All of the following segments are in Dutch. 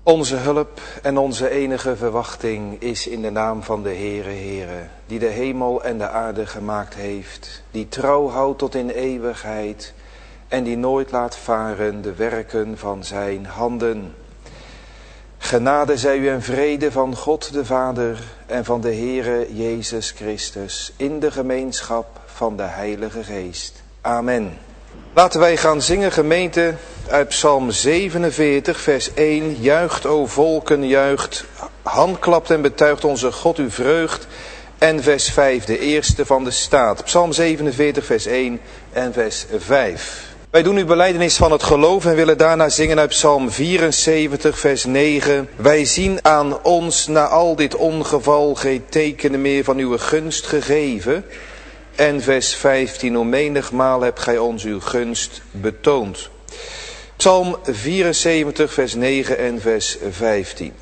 Onze hulp en onze enige verwachting is in de naam van de Heere, die de hemel en de aarde gemaakt heeft, die trouw houdt tot in eeuwigheid en die nooit laat varen de werken van zijn handen. Genade zij u en vrede van God de Vader en van de Heere Jezus Christus in de gemeenschap van de Heilige Geest. Amen. Laten wij gaan zingen, gemeente, uit Psalm 47, vers 1. Juicht, o volken, juicht, handklapt en betuigt onze God uw vreugd. En vers 5, de eerste van de staat. Psalm 47, vers 1 en vers 5. Wij doen uw belijdenis van het geloof en willen daarna zingen uit Psalm 74, vers 9. Wij zien aan ons na al dit ongeval geen tekenen meer van uw gunst gegeven. En vers 15, o menigmaal hebt gij ons uw gunst betoond. Psalm 74, vers 9 en vers 15.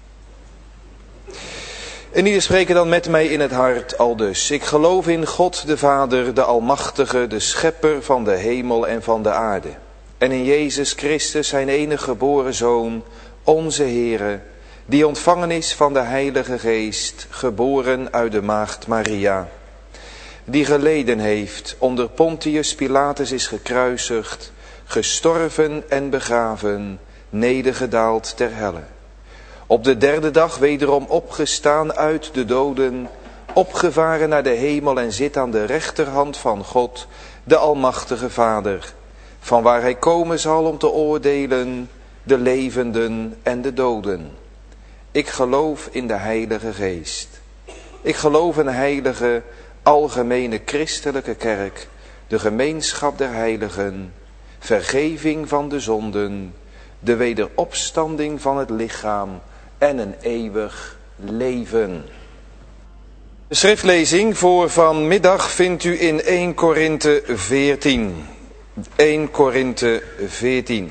En ieder spreken dan met mij in het hart aldus. Ik geloof in God de Vader, de Almachtige, de Schepper van de hemel en van de aarde. En in Jezus Christus, zijn enige geboren Zoon, onze Heere, die ontvangen is van de Heilige Geest, geboren uit de maagd Maria. Die geleden heeft, onder Pontius Pilatus is gekruisigd, gestorven en begraven, nedergedaald ter helle. Op de derde dag wederom opgestaan uit de doden, opgevaren naar de hemel en zit aan de rechterhand van God, de Almachtige Vader, van waar hij komen zal om te oordelen de levenden en de doden. Ik geloof in de Heilige Geest. Ik geloof in een heilige, algemene christelijke kerk, de gemeenschap der heiligen, vergeving van de zonden, de wederopstanding van het lichaam en een eeuwig leven. De schriftlezing voor vanmiddag vindt u in 1 Korinthe 14. 1 Korinthe 14.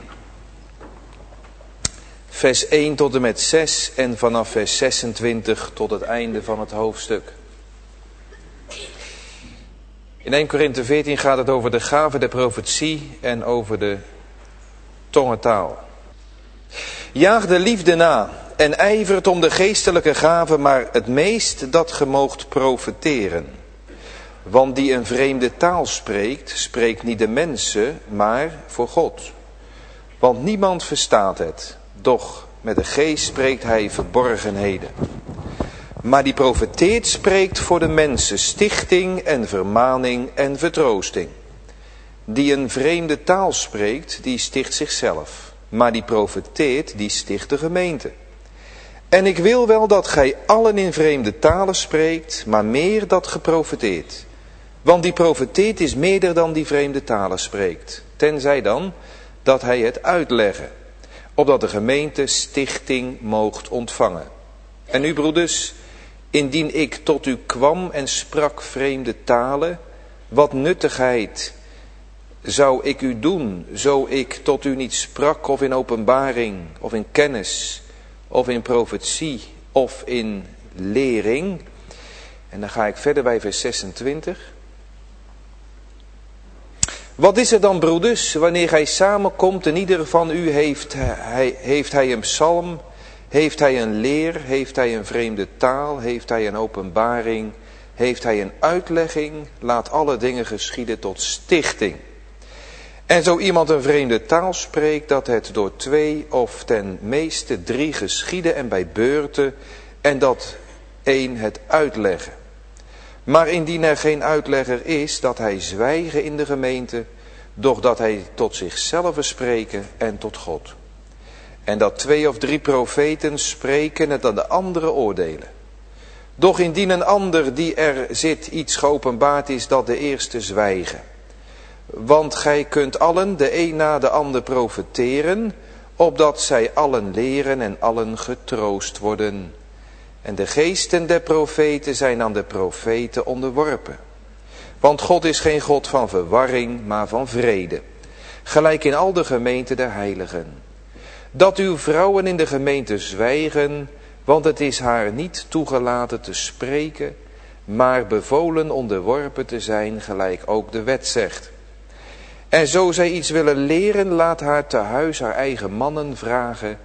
Vers 1 tot en met 6 en vanaf vers 26 tot het einde van het hoofdstuk. In 1 Korinthe 14 gaat het over de gave der profetie en over de tongentaal. Jaag de liefde na en ijvert om de geestelijke gave, maar het meest dat ge moogt profeteren. Want die een vreemde taal spreekt, spreekt niet de mensen, maar voor God. Want niemand verstaat het, doch met de geest spreekt hij verborgenheden. Maar die profeteert spreekt voor de mensen stichting en vermaning en vertroosting. Die een vreemde taal spreekt, die sticht zichzelf. Maar die profeteert, die sticht de gemeente. En ik wil wel dat gij allen in vreemde talen spreekt, maar meer dat geprofeteert. Want die profeteert is meerder dan die vreemde talen spreekt. Tenzij dan dat hij het uitleggen, opdat de gemeente stichting moogt ontvangen. En u broeders, indien ik tot u kwam en sprak vreemde talen, wat nuttigheid zou ik u doen, zo ik tot u niet sprak of in openbaring, of in kennis, of in profetie, of in lering. En dan ga ik verder bij vers 26. Wat is er dan, broeders, wanneer gij samenkomt en ieder van u heeft hij een psalm, heeft hij een leer, heeft hij een vreemde taal, heeft hij een openbaring, heeft hij een uitlegging, laat alle dingen geschieden tot stichting. En zo iemand een vreemde taal spreekt, dat het door 2 of ten meeste 3 geschieden en bij beurten, en dat 1 het uitleggen. Maar indien er geen uitlegger is, dat hij zwijgen in de gemeente, doch dat hij tot zichzelf spreken en tot God. En dat 2 of 3 profeten spreken en dan de andere oordelen. Doch indien een ander die er zit iets geopenbaard is, dat de eerste zwijgen. Want gij kunt allen de een na de ander profeteren, opdat zij allen leren en allen getroost worden. En de geesten der profeten zijn aan de profeten onderworpen. Want God is geen God van verwarring, maar van vrede. Gelijk in al de gemeenten der heiligen. Dat uw vrouwen in de gemeente zwijgen, want het is haar niet toegelaten te spreken, maar bevolen onderworpen te zijn, gelijk ook de wet zegt. En zo zij iets willen leren, laat haar te huis haar eigen mannen vragen,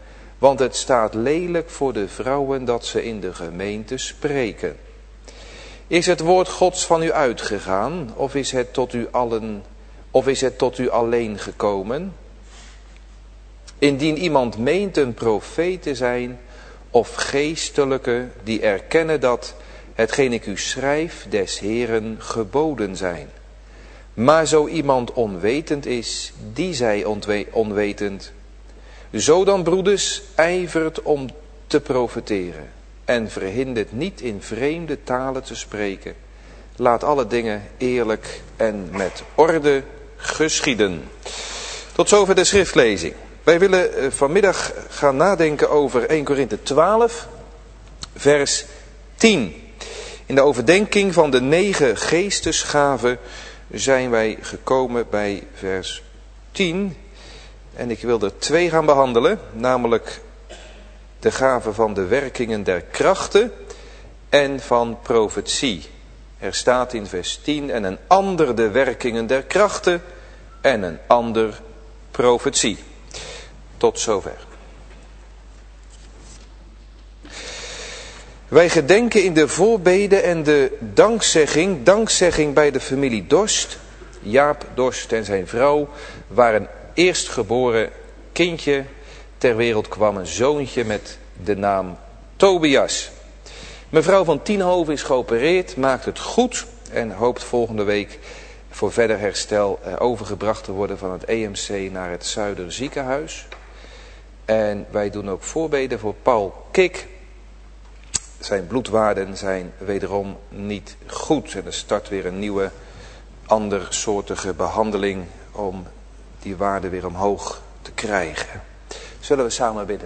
Want het staat lelijk voor de vrouwen dat ze in de gemeente spreken. Is het woord Gods van u uitgegaan, of is het tot u alleen gekomen? Indien iemand meent een profeet te zijn, of geestelijke, die erkennen dat hetgeen ik u schrijf des Heeren geboden zijn. Maar zo iemand onwetend is, die zij onwetend. Zo dan, broeders, ijvert om te profeteren en verhindert niet in vreemde talen te spreken. Laat alle dingen eerlijk en met orde geschieden. Tot zover de schriftlezing. Wij willen vanmiddag gaan nadenken over 1 Korinthe 12, vers 10. In de overdenking van de 9 geestesgaven zijn wij gekomen bij vers 10. En ik wil er 2 gaan behandelen, namelijk de gave van de werkingen der krachten en van profetie. Er staat in vers 10, en een ander de werkingen der krachten en een ander profetie. Tot zover. Wij gedenken in de voorbede en de dankzegging bij de familie Dorst. Jaap Dorst en zijn vrouw, waar een eerstgeboren kindje ter wereld kwam, een zoontje met de naam Tobias. Mevrouw van Tienhoven is geopereerd, maakt het goed en hoopt volgende week voor verder herstel overgebracht te worden van het EMC naar het Zuiderziekenhuis. En wij doen ook voorbeden voor Paul Kik. Zijn bloedwaarden zijn wederom niet goed. En er start weer een nieuwe, andersoortige behandeling om die waarden weer omhoog te krijgen. Zullen we samen bidden?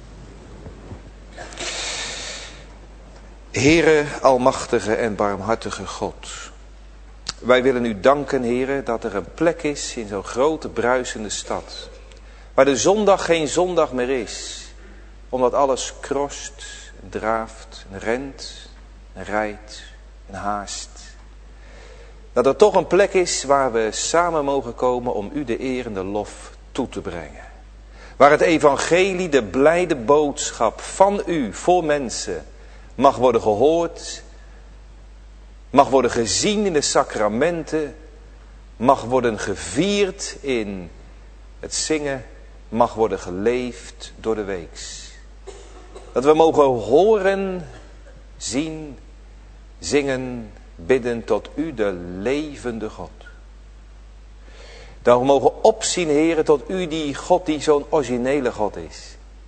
Heere, almachtige en barmhartige God. Wij willen u danken, Heere, dat er een plek is in zo'n grote bruisende stad. Waar de zondag geen zondag meer is. Omdat alles krost, draaft, rent, rijdt en haast. Dat er toch een plek is waar we samen mogen komen om u de eer en de lof toe te brengen. Waar het evangelie, de blijde boodschap van u voor mensen mag worden gehoord, mag worden gezien in de sacramenten, mag worden gevierd in het zingen, mag worden geleefd door de weeks. Dat we mogen horen, zien, zingen, bidden tot u, de levende God. Dat we mogen opzien, Heere, tot u, die God die zo'n originele God is.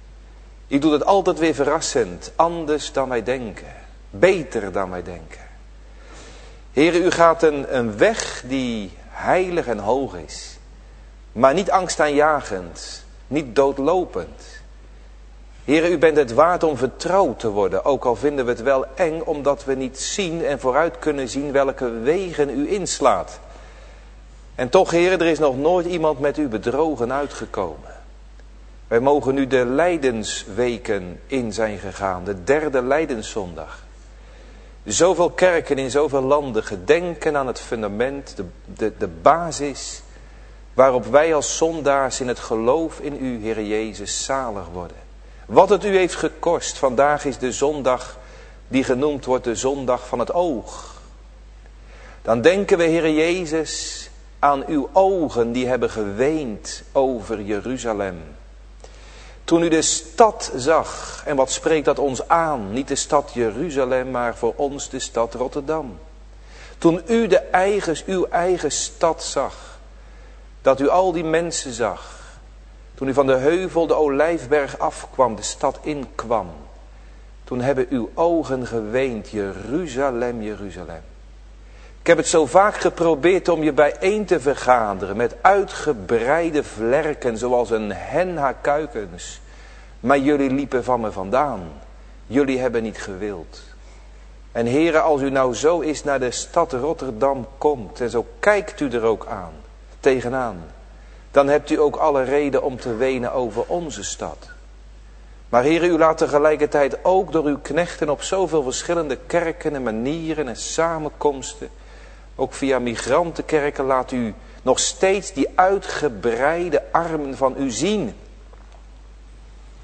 U doet het altijd weer verrassend, anders dan wij denken, beter dan wij denken. Heere, u gaat een weg die heilig en hoog is, maar niet angstaanjagend, niet doodlopend. Heere, u bent het waard om vertrouwd te worden, ook al vinden we het wel eng, omdat we niet zien en vooruit kunnen zien welke wegen u inslaat. En toch, Heere, er is nog nooit iemand met u bedrogen uitgekomen. Wij mogen nu de lijdensweken in zijn gegaan, de 3e lijdenszondag. Zoveel kerken in zoveel landen gedenken aan het fundament, de basis, waarop wij als zondaars in het geloof in u, Heere Jezus, zalig worden. Wat het u heeft gekost, vandaag is de zondag die genoemd wordt de zondag van het oog. Dan denken we, Heere Jezus, aan uw ogen die hebben geweend over Jeruzalem. Toen u de stad zag, en wat spreekt dat ons aan? Niet de stad Jeruzalem, maar voor ons de stad Rotterdam. Toen u uw eigen stad zag, dat u al die mensen zag. Toen u van de heuvel, de Olijfberg afkwam, de stad inkwam. Toen hebben uw ogen geweend, Jeruzalem, Jeruzalem. Ik heb het zo vaak geprobeerd om je bijeen te vergaderen met uitgebreide vlerken zoals een hen haar kuikens. Maar jullie liepen van me vandaan. Jullie hebben niet gewild. En Heere, als u nou zo eens naar de stad Rotterdam komt en zo kijkt u er ook aan, tegenaan. Dan hebt u ook alle reden om te wenen over onze stad. Maar Heere, u laat tegelijkertijd ook door uw knechten op zoveel verschillende kerken en manieren en samenkomsten, ook via migrantenkerken, laat u nog steeds die uitgebreide armen van u zien.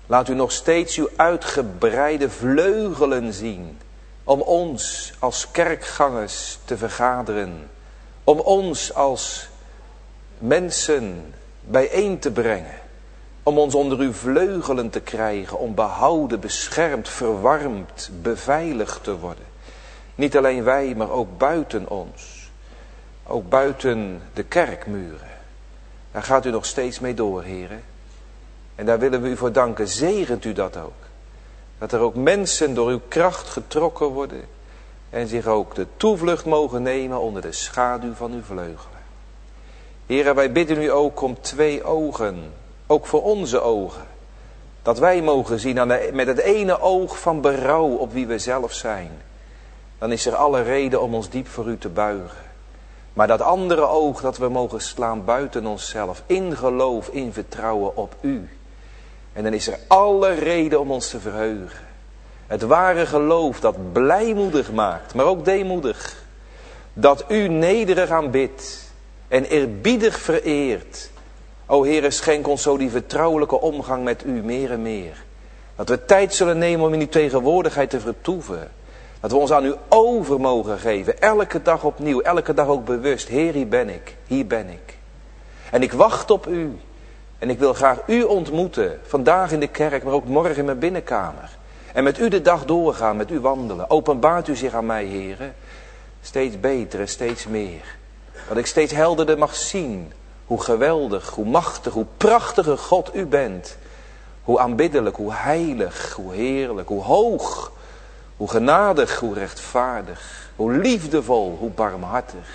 Laat u nog steeds uw uitgebreide vleugelen zien. Om ons als kerkgangers te vergaderen. Om ons als mensen bijeen te brengen. Om ons onder uw vleugelen te krijgen. Om behouden, beschermd, verwarmd, beveiligd te worden. Niet alleen wij, maar ook buiten ons. Ook buiten de kerkmuren. Daar gaat u nog steeds mee door, heren. En daar willen we u voor danken. Zegent u dat ook. Dat er ook mensen door uw kracht getrokken worden. En zich ook de toevlucht mogen nemen onder de schaduw van uw vleugelen. Heren, wij bidden u ook om 2 ogen. Ook voor onze ogen. Dat wij mogen zien met het ene oog van berouw op wie we zelf zijn. Dan is er alle reden om ons diep voor u te buigen. Maar dat andere oog dat we mogen slaan buiten onszelf. In geloof, in vertrouwen op u. En dan is er alle reden om ons te verheugen. Het ware geloof dat blijmoedig maakt, maar ook deemoedig. Dat u nederig aanbidt en eerbiedig vereert. O Heere, schenk ons zo die vertrouwelijke omgang met u meer en meer. Dat we tijd zullen nemen om in uw tegenwoordigheid te vertoeven. Dat we ons aan u over mogen geven. Elke dag opnieuw, elke dag ook bewust. Heer, hier ben ik, hier ben ik. En ik wacht op u. En ik wil graag u ontmoeten. Vandaag in de kerk, maar ook morgen in mijn binnenkamer. En met u de dag doorgaan, met u wandelen. Openbaart u zich aan mij, Heere. Steeds beter en steeds meer. Dat ik steeds helderder mag zien. Hoe geweldig, hoe machtig, hoe prachtige God u bent. Hoe aanbiddelijk, hoe heilig, hoe heerlijk, hoe hoog. Hoe genadig, hoe rechtvaardig. Hoe liefdevol, hoe barmhartig.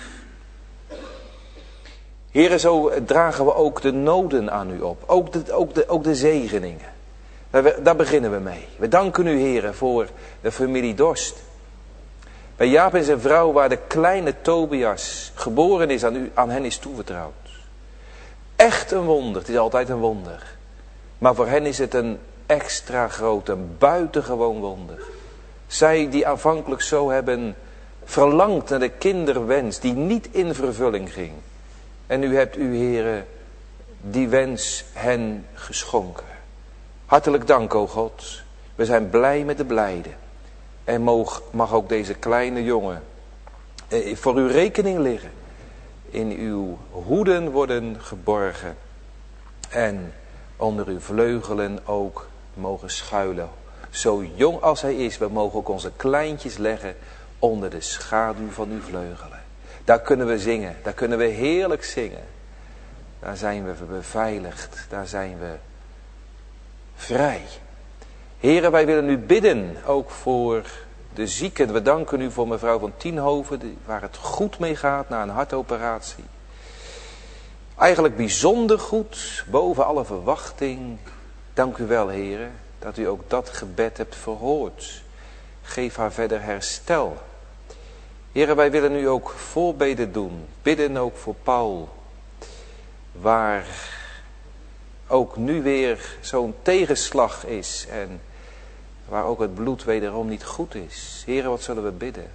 Heere, zo dragen we ook de noden aan u op. Ook de zegeningen. Daar beginnen we mee. We danken u, Heere, voor de familie Dorst. Bij Jaap en zijn vrouw, waar de kleine Tobias geboren is, aan hen is toevertrouwd. Echt een wonder. Het is altijd een wonder. Maar voor hen is het een extra groot, een buitengewoon wonder. Zij die aanvankelijk zo hebben verlangd naar de kinderwens die niet in vervulling ging. En u hebt, Heere, die wens hen geschonken. Hartelijk dank, o God. We zijn blij met de blijde. En mag ook deze kleine jongen voor uw rekening liggen. In uw hoeden worden geborgen. En onder uw vleugelen ook mogen schuilen. Zo jong als hij is, we mogen ook onze kleintjes leggen onder de schaduw van uw vleugelen. Daar kunnen we zingen, daar kunnen we heerlijk zingen. Daar zijn we beveiligd, daar zijn we vrij. Heren, wij willen u bidden, ook voor de zieken. We danken u voor mevrouw van Tienhoven, waar het goed mee gaat na een hartoperatie. Eigenlijk bijzonder goed, boven alle verwachting. Dank u wel, heren, dat u ook dat gebed hebt verhoord. Geef haar verder herstel. Heren, wij willen nu ook voorbeden doen. Bidden ook voor Paul. Waar ook nu weer zo'n tegenslag is. En waar ook het bloed wederom niet goed is. Heren, wat zullen we bidden?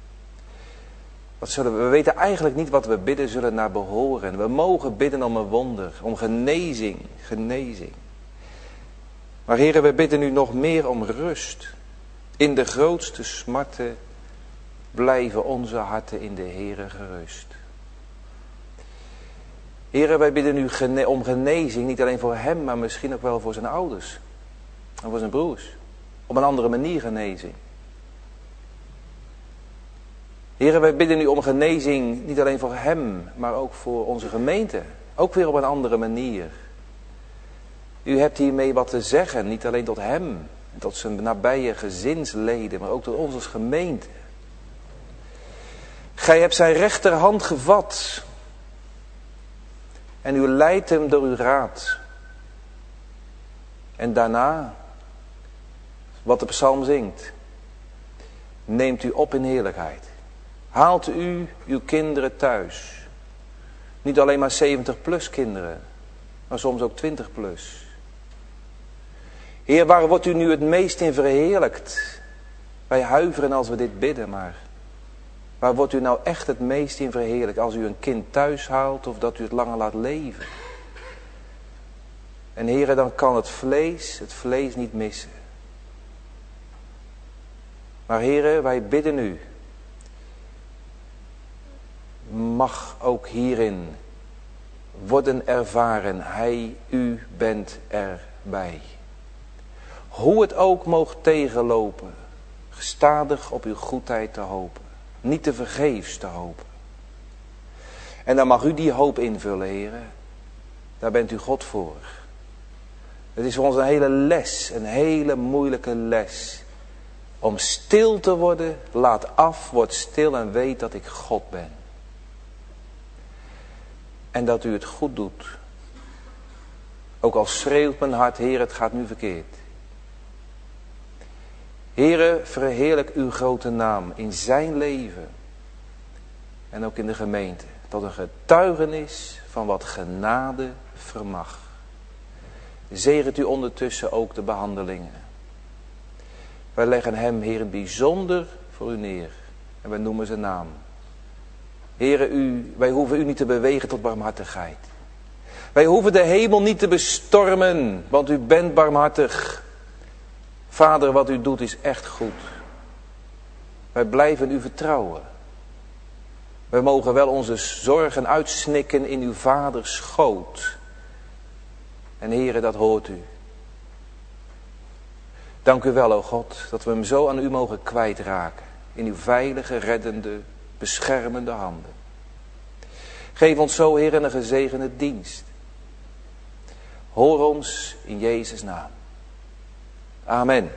We weten eigenlijk niet wat we bidden zullen naar behoren. We mogen bidden om een wonder. Om genezing. Genezing. Maar heren, we bidden u nog meer om rust. In de grootste smarten blijven onze harten in de Heere gerust. Heren, wij bidden u om genezing, niet alleen voor hem, maar misschien ook wel voor zijn ouders. En voor zijn broers. Op een andere manier genezing. Heren, wij bidden u om genezing, niet alleen voor hem, maar ook voor onze gemeente. Ook weer op een andere manier. U hebt hiermee wat te zeggen, niet alleen tot hem, en tot zijn nabije gezinsleden, maar ook tot ons als gemeente. Gij hebt zijn rechterhand gevat en u leidt hem door uw raad. En daarna, wat de psalm zingt, neemt u op in heerlijkheid. Haalt u uw kinderen thuis. Niet alleen maar 70+ kinderen, maar soms ook 20+. Heer, waar wordt u nu het meest in verheerlijkt? Wij huiveren als we dit bidden, maar waar wordt u nou echt het meest in verheerlijkt? Als u een kind thuis haalt of dat u het langer laat leven? En Heere, dan kan het vlees niet missen. Maar Heere, wij bidden u. Mag ook hierin worden ervaren, u bent erbij. Hoe het ook moogt tegenlopen, gestadig op uw goedheid te hopen. Niet te vergeefs te hopen. En dan mag u die hoop invullen, Heere. Daar bent u God voor. Het is voor ons een hele les, een hele moeilijke les. Om stil te worden, laat af, word stil en weet dat ik God ben. En dat u het goed doet. Ook al schreeuwt mijn hart, Heer, het gaat nu verkeerd. Heere, verheerlijk uw grote naam in zijn leven. En ook in de gemeente. Tot een getuigenis van wat genade vermag. Zegent u ondertussen ook de behandelingen. Wij leggen hem, Heer, bijzonder voor u neer. En wij noemen zijn naam. Heere, wij hoeven u niet te bewegen tot barmhartigheid. Wij hoeven de hemel niet te bestormen, want u bent barmhartig. Vader, wat u doet is echt goed. Wij blijven u vertrouwen. Wij mogen wel onze zorgen uitsnikken in uw vaders schoot. En Heere, dat hoort u. Dank u wel, o God, dat we hem zo aan u mogen kwijtraken. In uw veilige, reddende, beschermende handen. Geef ons zo, Heer, een gezegende dienst. Hoor ons in Jezus' naam. Amen.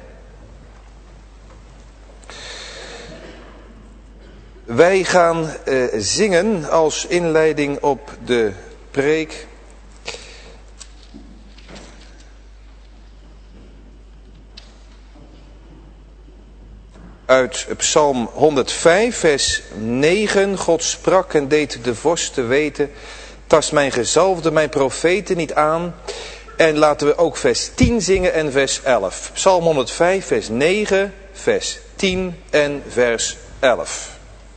Wij gaan zingen als inleiding op de preek. Uit Psalm 105, vers 9. God sprak en deed de vorsten weten. Tast mijn gezalfde, mijn profeten niet aan. En laten we ook vers 10 zingen en vers 11. Psalm 105, vers 9, vers 10 en vers 11.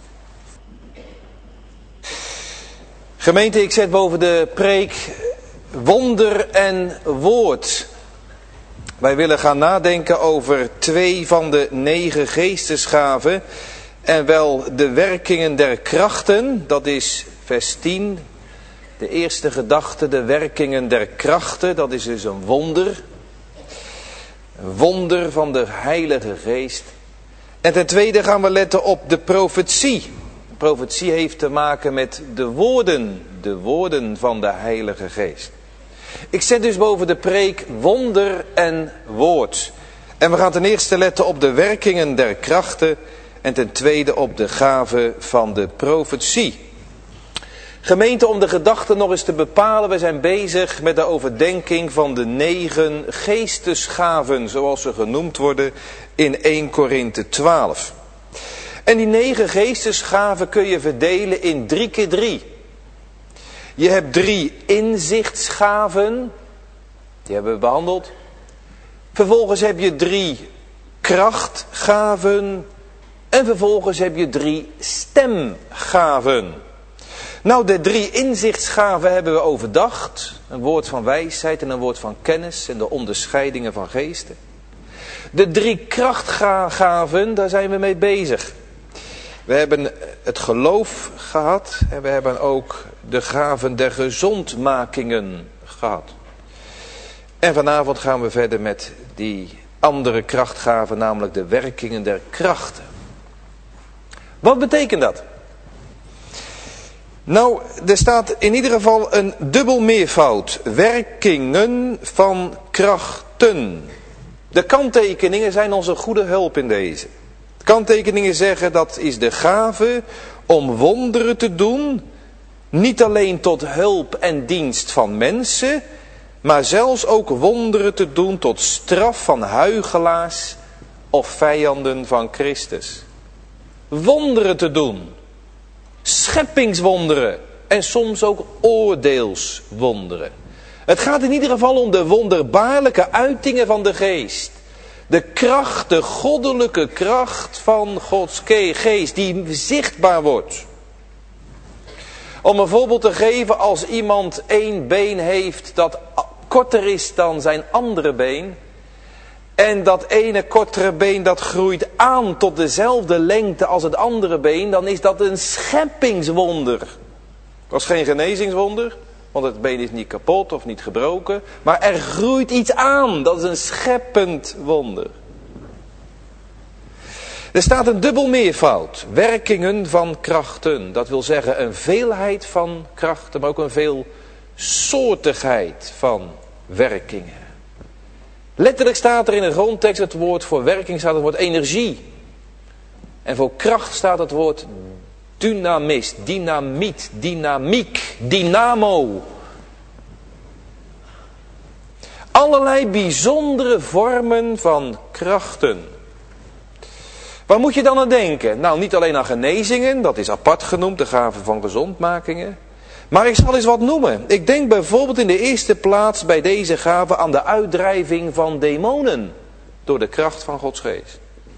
Gemeente, ik zet boven de preek wonder en woord. Wij willen gaan nadenken over 2 van de 9 geestesgaven. En wel de werkingen der krachten, dat is vers 10. De eerste gedachte, de werkingen der krachten, dat is dus een wonder. Een wonder van de Heilige Geest. En ten tweede gaan we letten op de profetie. De profetie heeft te maken met de woorden van de Heilige Geest. Ik zet dus boven de preek wonder en woord. En we gaan ten eerste letten op de werkingen der krachten en ten tweede op de gave van de profetie. Gemeente, om de gedachten nog eens te bepalen, we zijn bezig met de overdenking van de 9 geestesgaven, zoals ze genoemd worden in 1 Korinthe 12. En die 9 geestesgaven kun je verdelen in 3 keer 3. Je hebt 3 inzichtsgaven, die hebben we behandeld. Vervolgens heb je 3 krachtgaven en vervolgens heb je 3 stemgaven. Nou, de 3 inzichtsgaven hebben we overdacht. Een woord van wijsheid en een woord van kennis en de onderscheidingen van geesten. De 3 krachtgaven, daar zijn we mee bezig. We hebben het geloof gehad en we hebben ook de gaven der gezondmakingen gehad. En vanavond gaan we verder met die andere krachtgaven, namelijk de werkingen der krachten. Wat betekent dat? Nou, er staat in ieder geval een dubbel meervoud. Werkingen van krachten. De kanttekeningen zijn onze goede hulp in deze. De kanttekeningen zeggen dat is de gave om wonderen te doen. Niet alleen tot hulp en dienst van mensen, maar zelfs ook wonderen te doen tot straf van huichelaars of vijanden van Christus. Wonderen te doen. Scheppingswonderen en soms ook oordeelswonderen. Het gaat in ieder geval om de wonderbaarlijke uitingen van de geest. De kracht, de goddelijke kracht van Gods geest die zichtbaar wordt. Om een voorbeeld te geven, als iemand 1 been heeft dat korter is dan zijn andere been. En dat ene kortere been dat groeit aan tot dezelfde lengte als het andere been. Dan is dat een scheppingswonder. Dat is geen genezingswonder. Want het been is niet kapot of niet gebroken. Maar er groeit iets aan. Dat is een scheppend wonder. Er staat een dubbel meervoud. Werkingen van krachten. Dat wil zeggen een veelheid van krachten. Maar ook een veelsoortigheid van werkingen. Letterlijk staat er in de grondtekst het woord voor werking staat het woord energie. En voor kracht staat het woord dynamis, dynamiet, dynamiek, dynamo. Allerlei bijzondere vormen van krachten. Waar moet je dan aan denken? Nou, niet alleen aan genezingen, dat is apart genoemd, de gave van gezondmakingen. Maar ik zal eens wat noemen. Ik denk bijvoorbeeld in de eerste plaats bij deze gave aan de uitdrijving van demonen. Door de kracht van Gods geest.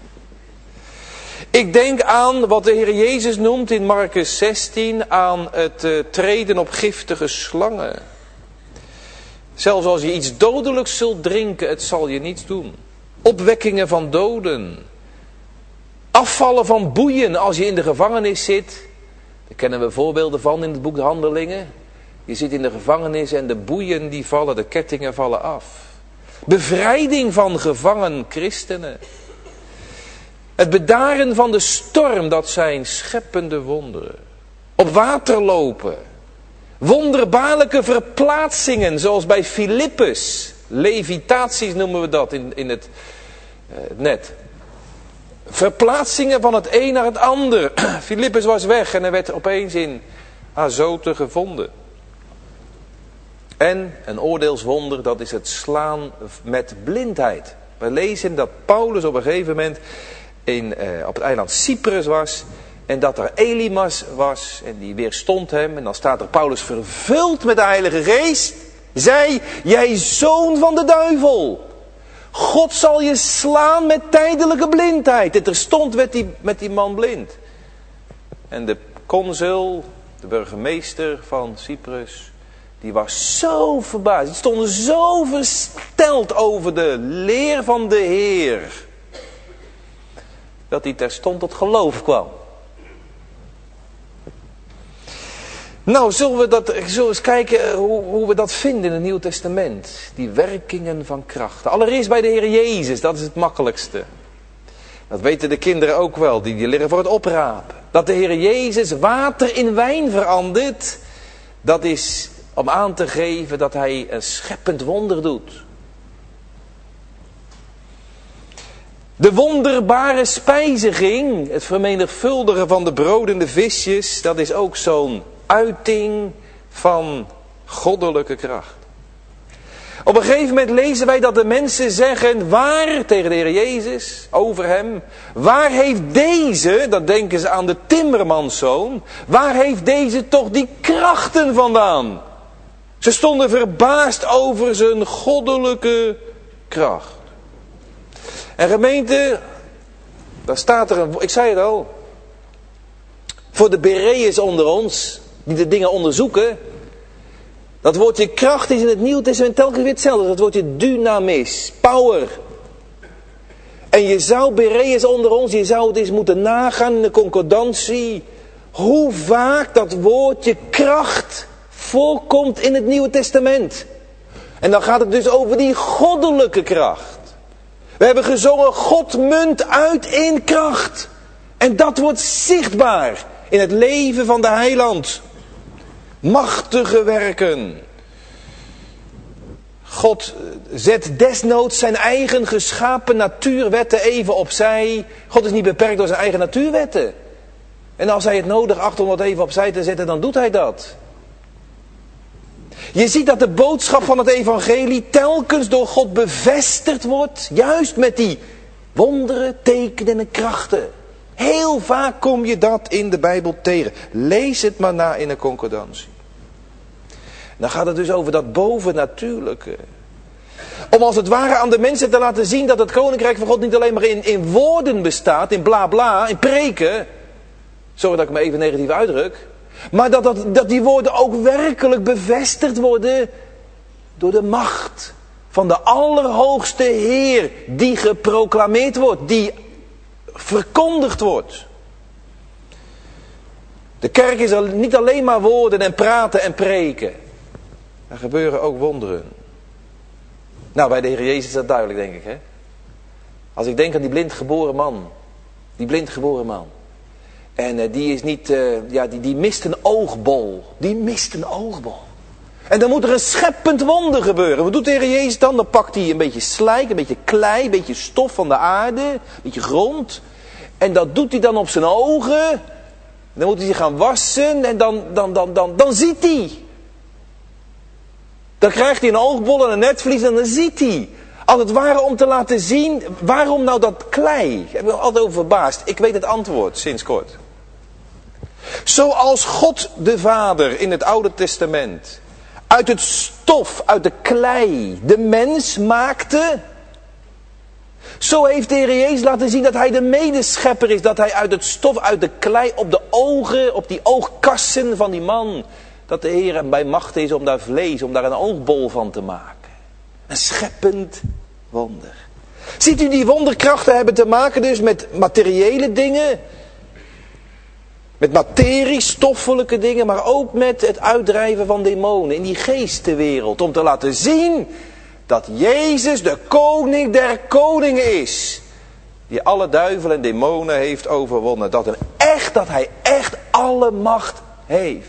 Ik denk aan wat de Heer Jezus noemt in Markus 16, aan het treden op giftige slangen. Zelfs als je iets dodelijks zult drinken, het zal je niets doen. Opwekkingen van doden. Afvallen van boeien als je in de gevangenis zit. Daar kennen we voorbeelden van in het boek de Handelingen. Je zit in de gevangenis en de boeien die vallen, de kettingen vallen af. Bevrijding van gevangen christenen. Het bedaren van de storm, dat zijn scheppende wonderen. Op water lopen. Wonderbaarlijke verplaatsingen, zoals bij Filippus. Levitaties noemen we dat in het net. Verplaatsingen van het een naar het ander. Filippus was weg en hij werd opeens in Azote gevonden. En een oordeelswonder, dat is het slaan met blindheid. We lezen dat Paulus op een gegeven moment op het eiland Cyprus was. En dat er Elymas was en die weerstond hem. En dan staat er Paulus vervuld met de Heilige Geest. Zei, jij zoon van de duivel. God zal je slaan met tijdelijke blindheid. En terstond werd met die man blind. En de consul, de burgemeester van Cyprus, die was zo verbaasd. Die stond zo versteld over de leer van de Heer. Dat hij terstond tot geloof kwam. Nou, zullen we eens kijken hoe we dat vinden in het Nieuw Testament. Die werkingen van krachten. Allereerst bij de Heer Jezus, dat is het makkelijkste. Dat weten de kinderen ook wel, die liggen voor het oprapen. Dat de Heer Jezus water in wijn verandert, dat is om aan te geven dat hij een scheppend wonder doet. De wonderbare spijziging, het vermenigvuldigen van de broden en de visjes, dat is ook zo'n uiting van goddelijke kracht. Op een gegeven moment lezen wij dat de mensen zeggen, waar, tegen de Heer Jezus, over hem, waar heeft deze, dat denken ze aan de timmermanszoon, waar heeft deze toch die krachten vandaan? Ze stonden verbaasd over zijn goddelijke kracht. En gemeente, daar staat er ik zei het al, voor de Bereërs onder ons, die de dingen onderzoeken. Dat woordje kracht is in het Nieuwe Testament telkens weer hetzelfde. Dat woordje dynamis, power. En je zou, Bereërs onder ons, je zou het eens moeten nagaan in de concordantie. Hoe vaak dat woordje kracht voorkomt in het Nieuwe Testament. En dan gaat het dus over die goddelijke kracht. We hebben gezongen, God munt uit in kracht. En dat wordt zichtbaar in het leven van de heiland. Machtige werken. God zet desnoods zijn eigen geschapen natuurwetten even opzij. God is niet beperkt door zijn eigen natuurwetten. En als hij het nodig acht om dat even opzij te zetten, dan doet hij dat. Je ziet dat de boodschap van het evangelie telkens door God bevestigd wordt. Juist met die wonderen, tekenen en krachten. Heel vaak kom je dat in de Bijbel tegen. Lees het maar na in een concordantie. Dan gaat het dus over dat bovennatuurlijke. Om als het ware aan de mensen te laten zien dat het koninkrijk van God niet alleen maar in woorden bestaat, in bla bla, in preken. Sorry dat ik me even negatief uitdruk. Maar dat die woorden ook werkelijk bevestigd worden Door de macht van de Allerhoogste Heer die geproclameerd wordt, die verkondigd wordt. De kerk is niet alleen maar woorden en praten en preken. Er gebeuren ook wonderen. Nou, bij de Heer Jezus is dat duidelijk, denk ik. Hè? Als ik denk aan die blindgeboren man. Die blindgeboren man. En die is niet, die mist een oogbol. Die mist een oogbol. En dan moet er een scheppend wonder gebeuren. Wat doet de Heer Jezus dan? Dan pakt hij een beetje slijk, een beetje klei, een beetje stof van de aarde. Een beetje grond. En dat doet hij dan op zijn ogen. Dan moet hij zich gaan wassen. En dan ziet hij. Dan krijgt hij een oogbol en een netvlies en dan ziet hij. Als het ware om te laten zien, waarom nou dat klei? Ik heb me altijd over verbaasd. Ik weet het antwoord sinds kort. Zoals God de Vader in het Oude Testament uit het stof, uit de klei, de mens maakte. Zo heeft de Heer Jezus laten zien dat hij de medeschepper is. Dat hij uit het stof, uit de klei, op de ogen, op die oogkassen van die man. Dat de Heer hem bij macht is om daar vlees, om daar een oogbol van te maken. Een scheppend wonder. Ziet u, die wonderkrachten hebben te maken dus met materiële dingen. Met materie, stoffelijke dingen, maar ook met het uitdrijven van demonen in die geestenwereld. Om te laten zien dat Jezus de koning der koningen is. Die alle duivelen en demonen heeft overwonnen. Dat hij echt alle macht heeft.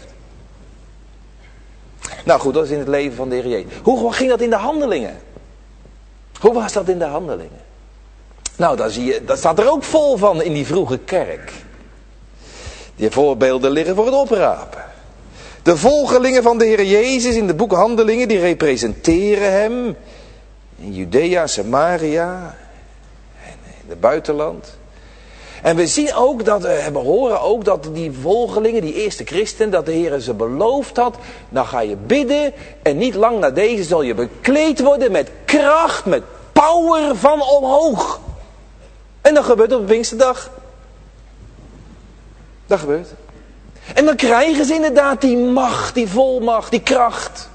Nou goed, dat is in het leven van de Heer Jezus. Hoe ging dat in de handelingen? Hoe was dat in de handelingen? Nou, dat staat er ook vol van in die vroege kerk. Die voorbeelden liggen voor het oprapen. De volgelingen van de Heer Jezus in de boek Handelingen, die representeren hem. In Judea, Samaria en in het buitenland. En we zien ook horen ook dat die volgelingen, die eerste christen, dat de Heer ze beloofd had. Dan ga je bidden en niet lang na deze zal je bekleed worden met kracht, met power van omhoog. En dat gebeurt op de Pinksterdag. Dat gebeurt. En dan krijgen ze inderdaad die macht, die volmacht, die kracht.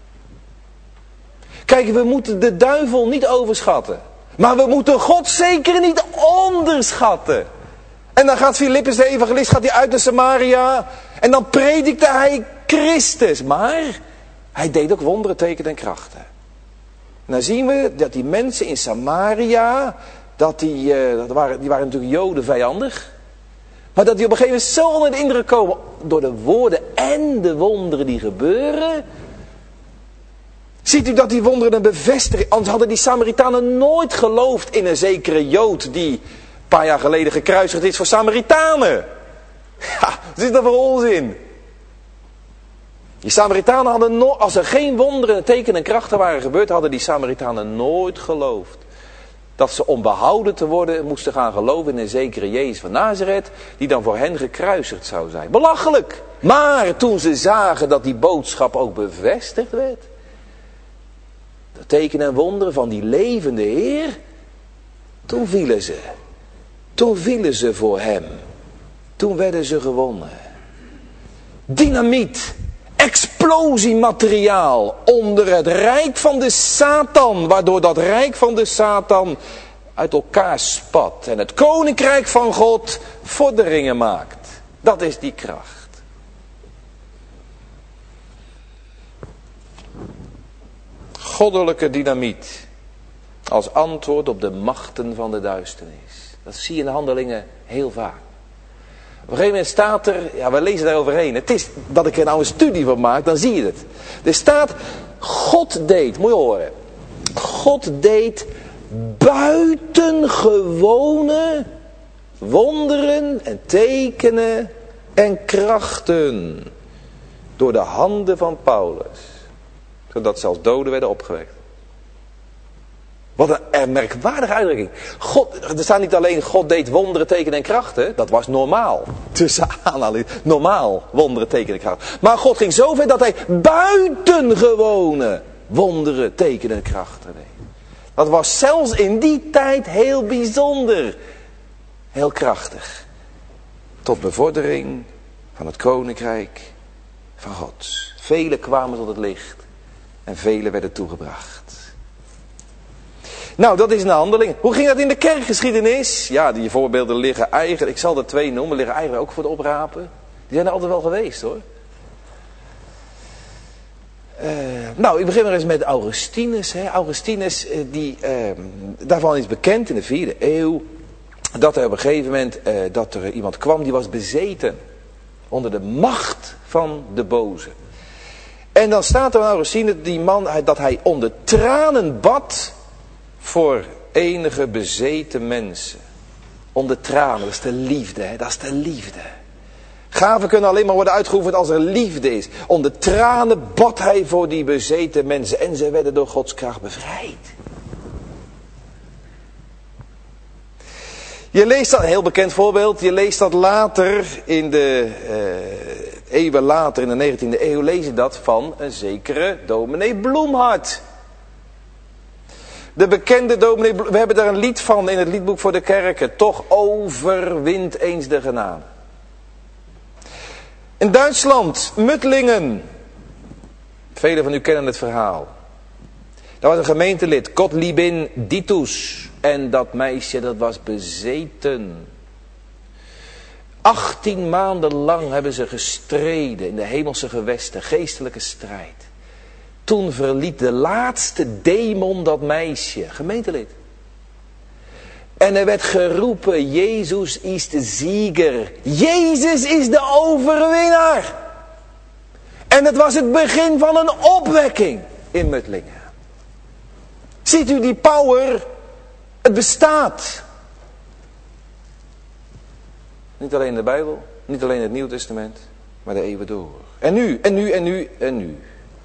Kijk, we moeten de duivel niet overschatten. Maar we moeten God zeker niet onderschatten. En dan gaat Filippus de evangelist uit naar Samaria. En dan predikte hij Christus. Maar hij deed ook wonderen, tekenen en krachten. En dan zien we dat die mensen in Samaria, die waren natuurlijk Joden vijandig. Maar dat die op een gegeven moment zo onder de indruk komen door de woorden en de wonderen die gebeuren. Ziet u dat die wonderen een bevestiging... Anders hadden die Samaritanen nooit geloofd in een zekere Jood die een paar jaar geleden gekruisigd is voor Samaritanen. Ja, wat is dat voor onzin? Die Samaritanen hadden als er geen wonderen, tekenen en krachten waren gebeurd, hadden die Samaritanen nooit geloofd. Dat ze om behouden te worden moesten gaan geloven in een zekere Jezus van Nazareth, die dan voor hen gekruisigd zou zijn. Belachelijk! Maar toen ze zagen dat die boodschap ook bevestigd werd, de tekenen en wonderen van die levende Heer, toen vielen ze voor hem. Toen werden ze gewonnen. Dynamiet, explosiemateriaal onder het rijk van de Satan, waardoor dat rijk van de Satan uit elkaar spat en het koninkrijk van God vorderingen maakt. Dat is die kracht. Goddelijke dynamiet als antwoord op de machten van de duisternis. Dat zie je in de handelingen heel vaak. Op een gegeven moment staat er, we lezen daar overheen. Het is dat ik er nou een studie van maak, dan zie je het. Er staat, God deed, moet je horen. God deed buitengewone wonderen en tekenen en krachten. Door de handen van Paulus. Zodat zelfs doden werden opgewekt. Wat een merkwaardige uitdrukking. Er staat niet alleen God deed wonderen, tekenen en krachten. Dat was normaal. Tussen aanhalingstekens. Normaal wonderen, tekenen en krachten. Maar God ging zo ver dat hij buitengewone wonderen, tekenen en krachten deed. Dat was zelfs in die tijd heel bijzonder. Heel krachtig. Tot bevordering van het koninkrijk van God. Velen kwamen tot het licht. En velen werden toegebracht. Nou, dat is een handeling. Hoe ging dat in de kerkgeschiedenis? Ja, die voorbeelden liggen eigenlijk, ik zal er 2 noemen, liggen eigenlijk ook voor het oprapen. Die zijn er altijd wel geweest hoor. Nou, ik begin maar eens met Augustinus. Augustinus, daarvan is bekend in de 4e eeuw, dat er op een gegeven moment, dat er iemand kwam die was bezeten. Onder de macht van de boze. En dan staat er van Augustinus, die man, dat hij onder tranen bad voor enige bezeten mensen. Onder tranen, dat is de liefde, dat is de liefde. Gaven kunnen alleen maar worden uitgeoefend als er liefde is. Onder tranen bad hij voor die bezeten mensen. En ze werden door Gods kracht bevrijd. Je leest dat, een heel bekend voorbeeld. Je leest dat later, eeuwen later in de 19e eeuw, lees je dat van een zekere dominee Bloemhard. De bekende dominee, we hebben daar een lied van in het liedboek voor de kerken. Toch overwint eens de genade. In Duitsland, Muttlingen. Velen van u kennen het verhaal. Daar was een gemeentelid, Gottliebin Ditus. En dat meisje, dat was bezeten. 18 maanden lang hebben ze gestreden in de hemelse gewesten, geestelijke strijd. Toen verliet de laatste demon dat meisje, gemeentelid. En er werd geroepen, Jezus is de zieger. Jezus is de overwinnaar. En het was het begin van een opwekking in Muttlingen. Ziet u die power? Het bestaat. Niet alleen in de Bijbel, niet alleen in het Nieuw Testament, maar de eeuwen door. En nu, en nu, en nu, en nu.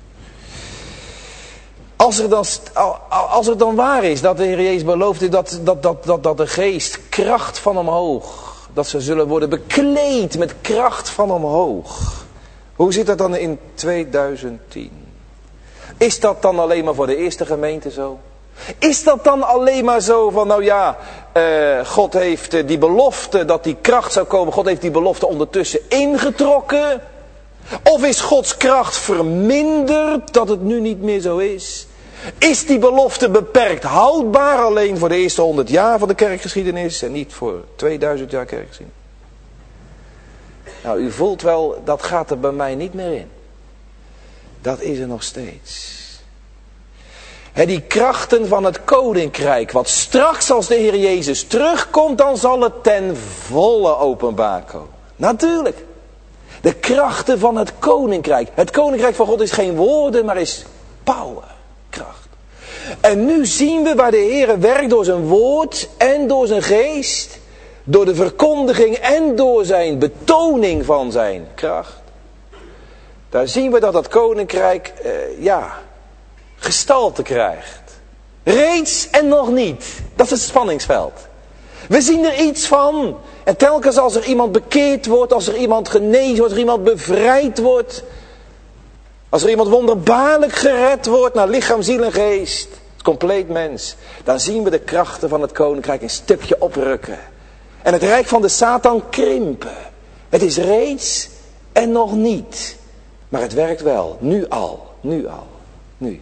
Als het dan waar is dat de Heer Jezus beloofde dat de geest kracht van omhoog, dat ze zullen worden bekleed met kracht van omhoog. Hoe zit dat dan in 2010? Is dat dan alleen maar voor de eerste gemeente zo? Is dat dan alleen maar zo van, nou ja, God heeft die belofte dat die kracht zou komen, God heeft die belofte ondertussen ingetrokken? Of is Gods kracht verminderd dat het nu niet meer zo is? Is die belofte beperkt houdbaar alleen voor de eerste 100 jaar van de kerkgeschiedenis en niet voor 2000 jaar kerkgeschiedenis? Nou, u voelt wel, dat gaat er bij mij niet meer in. Dat is er nog steeds. Die krachten van het koninkrijk, wat straks als de Heer Jezus terugkomt, dan zal het ten volle openbaar komen. Natuurlijk. De krachten van het koninkrijk. Het koninkrijk van God is geen woorden, maar is power, kracht. En nu zien we waar de Heer werkt door zijn woord en door zijn geest. Door de verkondiging en door zijn betoning van zijn kracht. Daar zien we dat koninkrijk, gestalte krijgt. Reeds en nog niet. Dat is het spanningsveld. We zien er iets van. En telkens als er iemand bekeerd wordt, als er iemand genezen wordt, als er iemand bevrijd wordt. Als er iemand wonderbaarlijk gered wordt naar lichaam, ziel en geest. Het compleet mens. Dan zien we de krachten van het koninkrijk een stukje oprukken. En het rijk van de Satan krimpen. Het is reeds en nog niet. Maar het werkt wel. Nu al. Nu al. Nu.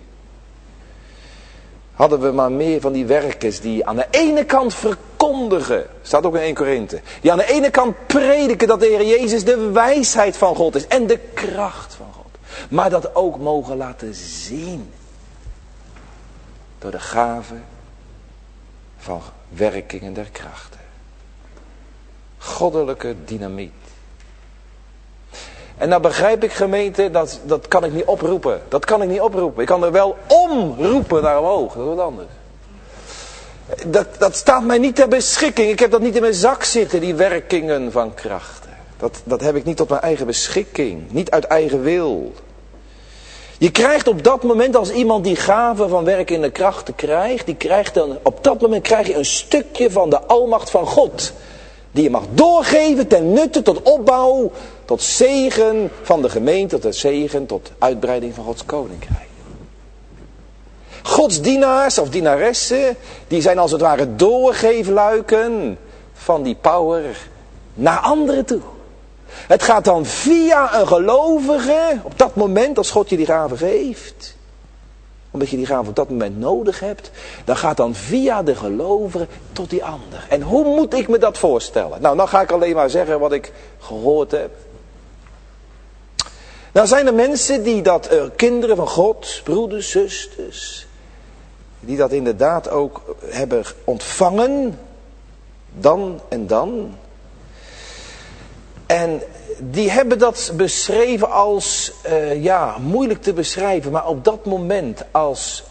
Hadden we maar meer van die werkers die aan de ene kant verkondigen. Staat ook in 1 Korinthe. Die aan de ene kant prediken dat de Heer Jezus de wijsheid van God is. En de kracht van God. Maar dat ook mogen laten zien. Door de gave van werkingen der krachten. Goddelijke dynamiet. En nou begrijp ik gemeente, dat kan ik niet oproepen. Dat kan ik niet oproepen. Ik kan er wel omroepen naar omhoog. Dat is wat anders. Dat staat mij niet ter beschikking. Ik heb dat niet in mijn zak zitten, die werkingen van krachten. Dat heb ik niet tot mijn eigen beschikking. Niet uit eigen wil. Je krijgt op dat moment, als iemand die gave van werken in de krachten krijgt, op dat moment krijg je een stukje van de almacht van God. Die je mag doorgeven ten nutte, tot opbouw, tot zegen van de gemeente, tot zegen, tot uitbreiding van Gods koninkrijk. Gods dienaars of dienaressen, die zijn als het ware doorgeefluiken van die power naar anderen toe. Het gaat dan via een gelovige, op dat moment als God je die gave geeft, omdat je die gave op dat moment nodig hebt, dan gaat dan via de gelovigen tot die ander. En hoe moet ik me dat voorstellen? Nou, dan ga ik alleen maar zeggen wat ik gehoord heb. Nou zijn er mensen die dat, kinderen van God, broeders, zusters, die dat inderdaad ook hebben ontvangen, dan en dan. En die hebben dat beschreven als, moeilijk te beschrijven, maar op dat moment als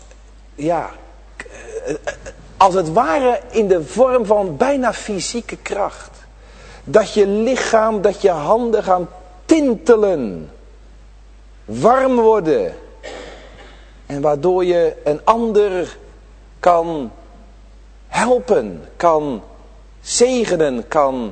het ware in de vorm van bijna fysieke kracht. Dat je lichaam, dat je handen gaan tintelen, warm worden. En waardoor je een ander kan helpen, kan zegenen, kan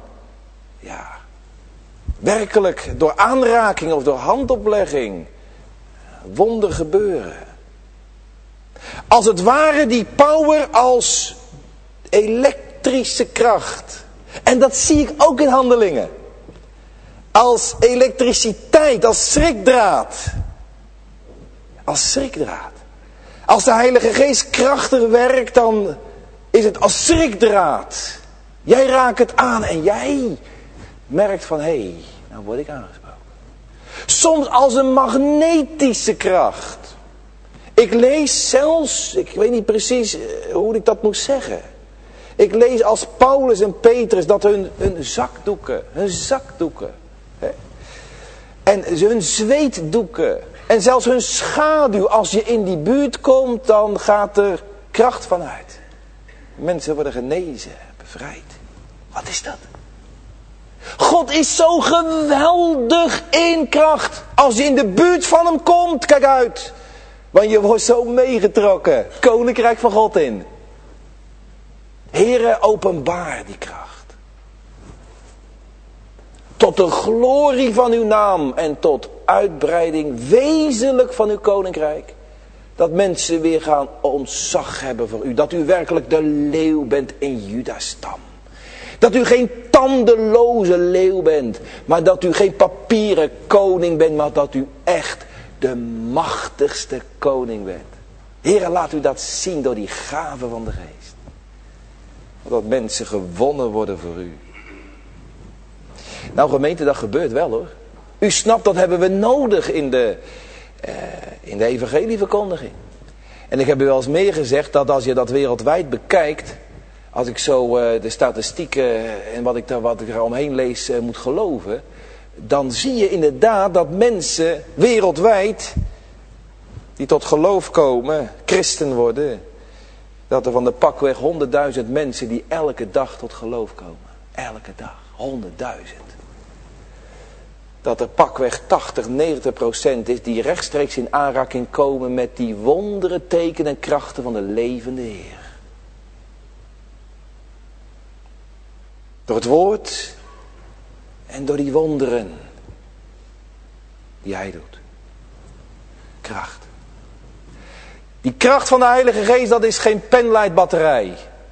werkelijk door aanraking of door handoplegging wonder gebeuren. Als het ware die power als elektrische kracht. En dat zie ik ook in handelingen. Als elektriciteit, als schrikdraad. Als schrikdraad. Als de Heilige Geest krachtig werkt, dan is het als schrikdraad. Jij raakt het aan en jij merkt van, hé, nou word ik aangesproken. Soms als een magnetische kracht. Ik lees zelfs, ik weet niet precies hoe ik dat moet zeggen. Ik lees als Paulus en Petrus dat hun zakdoeken. En hun zweetdoeken. En zelfs hun schaduw, als je in die buurt komt, dan gaat er kracht vanuit. Mensen worden genezen, bevrijd. Wat is dat? God is zo geweldig in kracht. Als je in de buurt van hem komt, kijk uit. Want je wordt zo meegetrokken. Koninkrijk van God in. Heere, openbaar die kracht. Tot de glorie van uw naam en tot uitbreiding wezenlijk van uw koninkrijk. Dat mensen weer gaan ontzag hebben voor u. Dat u werkelijk de leeuw bent in Juda's stam. Dat u geen tandeloze leeuw bent. Maar dat u geen papieren koning bent. Maar dat u echt de machtigste koning bent. Heere, laat u dat zien door die gave van de geest. Dat mensen gewonnen worden voor u. Nou gemeente, dat gebeurt wel hoor. U snapt, dat hebben we nodig in de evangelieverkondiging. En ik heb u wel eens meer gezegd dat als je dat wereldwijd bekijkt. Als ik zo de statistieken en wat ik er omheen lees moet geloven. Dan zie je inderdaad dat mensen wereldwijd die tot geloof komen, christen worden. Dat er van de pakweg 100.000 mensen die elke dag tot geloof komen. Elke dag, 100.000. Dat er pakweg 80-90% is die rechtstreeks in aanraking komen met die wonderen, tekenen en krachten van de levende Heer. Door het woord en door die wonderen die hij doet. Kracht. Die kracht van de Heilige Geest, dat is geen penlightbatterij.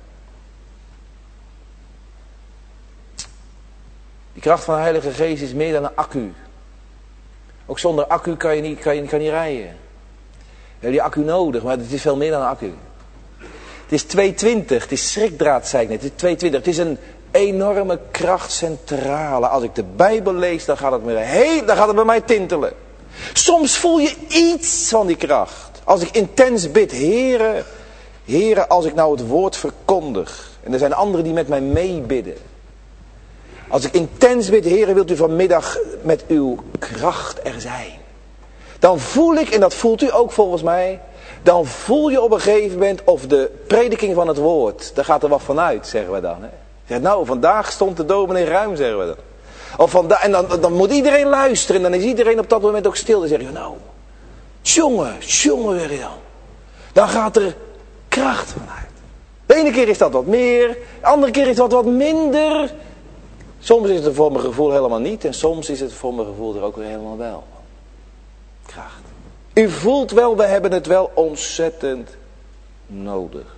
Die kracht van de Heilige Geest is meer dan een accu. Ook zonder accu kan je niet rijden. Je hebt die accu nodig, maar het is veel meer dan een accu. Het is 220, het is schrikdraad, zei ik net. Het is 220, het is een enorme krachtcentrale. Als ik de Bijbel lees, dan gaat het bij mij tintelen. Soms voel je iets van die kracht. Als ik intens bid, Heere, als ik nou het woord verkondig. En er zijn anderen die met mij meebidden. Als ik intens bid, Heere, wilt u vanmiddag met uw kracht er zijn. Dan voel ik, en dat voelt u ook volgens mij. Dan voel je op een gegeven moment of de prediking van het woord. Daar gaat er wat vanuit, zeggen we dan. Hè? Zeg, nou, vandaag stond de dominee ruim, zeggen we dan. Of vandaag, en dan moet iedereen luisteren. En dan is iedereen op dat moment ook stil. Dan zeg je, nou, jongen, zeg je dan. Dan gaat er kracht vanuit. De ene keer is dat wat meer. De andere keer is dat wat minder. Soms is het voor mijn gevoel helemaal niet. En soms is het voor mijn gevoel er ook weer helemaal wel. Kracht. U voelt wel, we hebben het wel ontzettend nodig.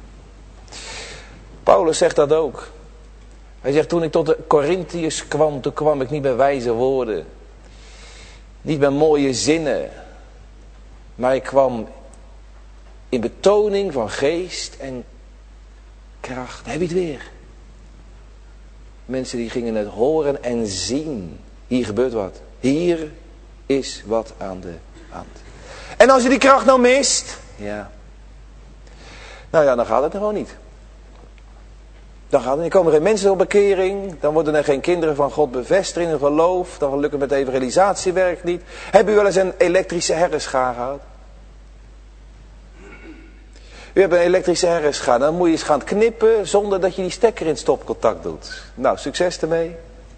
Paulus zegt dat ook. Hij zegt, toen ik tot de Korintiërs kwam, toen kwam ik niet bij wijze woorden. Niet bij mooie zinnen. Maar ik kwam in betoning van geest en kracht. Dan heb je het weer. Mensen die gingen het horen en zien. Hier gebeurt wat. Hier is wat aan de hand. En als je die kracht nou mist. Ja. Nou ja, dan gaat het gewoon niet. Dan komen er geen mensen op bekering. Dan worden er geen kinderen van God bevestigd in hun geloof. Dan lukt het met evangelisatiewerk niet. Hebben u wel eens een elektrische herrenschaar gehad? U hebt een elektrische herrenschaar. Dan moet je eens gaan knippen zonder dat je die stekker in stopcontact doet. Nou, succes ermee.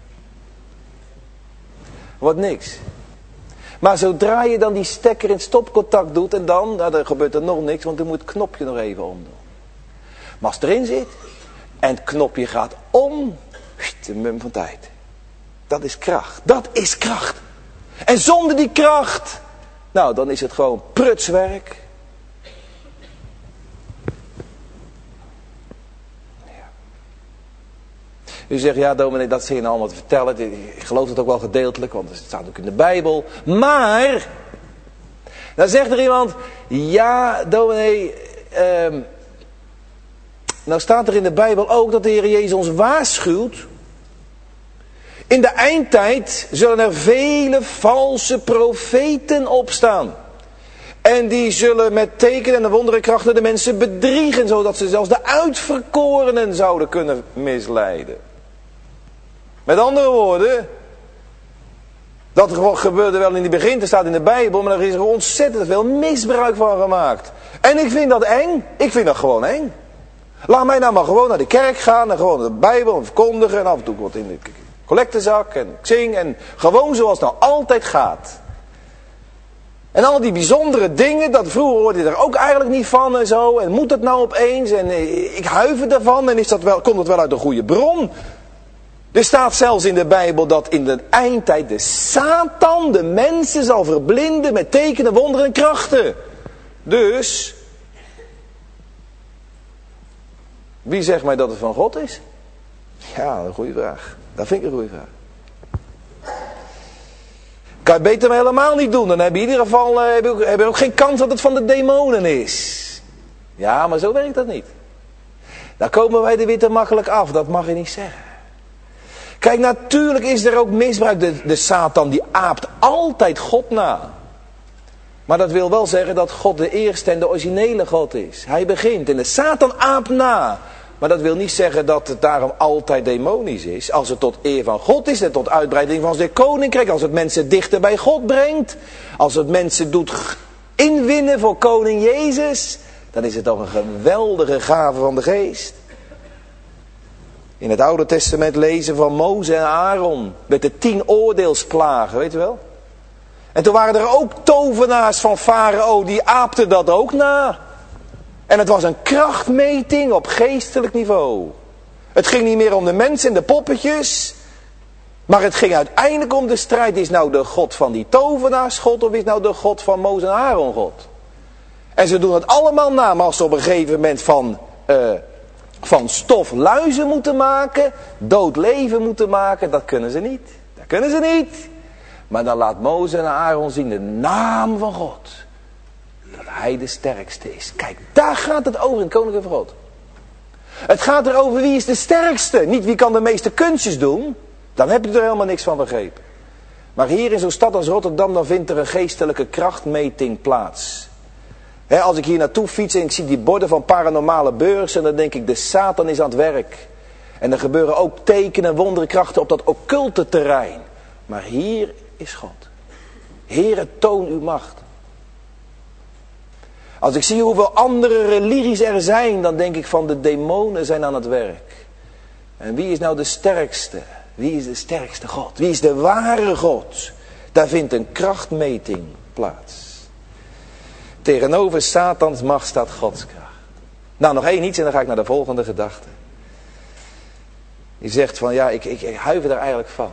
Wordt niks. Maar zodra je dan die stekker in stopcontact doet en dan gebeurt er nog niks, want dan moet het knopje nog even omdoen. Maar als het erin zit en het knopje gaat om, een mum van tijd. Dat is kracht. Dat is kracht. En zonder die kracht, nou dan is het gewoon prutswerk. U zegt, ja dominee, dat zit je nou allemaal te vertellen. Ik geloof het ook wel gedeeltelijk, want het staat ook in de Bijbel. Maar, dan zegt er iemand, ja dominee, nou staat er in de Bijbel ook dat de Heer Jezus ons waarschuwt. In de eindtijd zullen er vele valse profeten opstaan. En die zullen met tekenen en wonderenkrachten de mensen bedriegen, zodat ze zelfs de uitverkorenen zouden kunnen misleiden. Met andere woorden, dat gebeurde wel in het begin, dat staat in de Bijbel, maar er is er ontzettend veel misbruik van gemaakt. En ik vind dat eng. Ik vind dat gewoon eng. Laat mij nou maar gewoon naar de kerk gaan en gewoon de Bijbel verkondigen en af en toe wat in de collectezak en ik zing en gewoon zoals het nou altijd gaat. En al die bijzondere dingen, dat vroeger hoorde je er ook eigenlijk niet van en zo. En moet het nou opeens? En ik huiver daarvan. En komt het wel uit een goede bron? Er staat zelfs in de Bijbel dat in de eindtijd de Satan de mensen zal verblinden met tekenen, wonderen en krachten. Dus, wie zegt mij dat het van God is? Ja, een goede vraag. Dat vind ik een goede vraag. Kan je beter maar helemaal niet doen. Dan heb je in ieder geval heb je ook geen kans dat het van de demonen is. Ja, maar zo werkt dat niet. Dan komen wij er weer te makkelijk af. Dat mag je niet zeggen. Kijk, natuurlijk is er ook misbruik. De Satan die aapt altijd God na. Maar dat wil wel zeggen dat God de eerste en de originele God is. Hij begint en de Satan aapt na. Maar dat wil niet zeggen dat het daarom altijd demonisch is. Als het tot eer van God is en tot uitbreiding van zijn koninkrijk. Als het mensen dichter bij God brengt. Als het mensen doet inwinnen voor koning Jezus. Dan is het toch een geweldige gave van de geest. In het Oude Testament lezen van Mozes en Aaron. Met de 10 oordeelsplagen, weet je wel. En toen waren er ook tovenaars van Farao. Die aapten dat ook na. En het was een krachtmeting op geestelijk niveau. Het ging niet meer om de mensen en de poppetjes. Maar het ging uiteindelijk om de strijd. Is nou de God van die tovenaars God of is nou de God van Mozes en Aaron God? En ze doen het allemaal na. Maar als ze op een gegeven moment van stof luizen moeten maken. Dood leven moeten maken. Dat kunnen ze niet. Dat kunnen ze niet. Maar dan laat Mozes en Aaron zien de naam van God. Dat hij de sterkste is. Kijk, daar gaat het over in het Koninkrijk van God. Het gaat erover wie is de sterkste. Niet wie kan de meeste kunstjes doen. Dan heb je er helemaal niks van begrepen. Maar hier in zo'n stad als Rotterdam, dan vindt er een geestelijke krachtmeting plaats. Als ik hier naartoe fiets en ik zie die borden van paranormale beurzen, dan denk ik de Satan is aan het werk. En er gebeuren ook tekenen en wonderkrachten op dat occulte terrein. Maar hier is God. Heere, toon uw macht. Als ik zie hoeveel andere religies er zijn, dan denk ik van de demonen zijn aan het werk. En wie is nou de sterkste? Wie is de sterkste God? Wie is de ware God? Daar vindt een krachtmeting plaats. Tegenover Satans macht staat Gods kracht. Nou, nog één iets en dan ga ik naar de volgende gedachte. Je zegt van, ja, ik huiver daar eigenlijk van.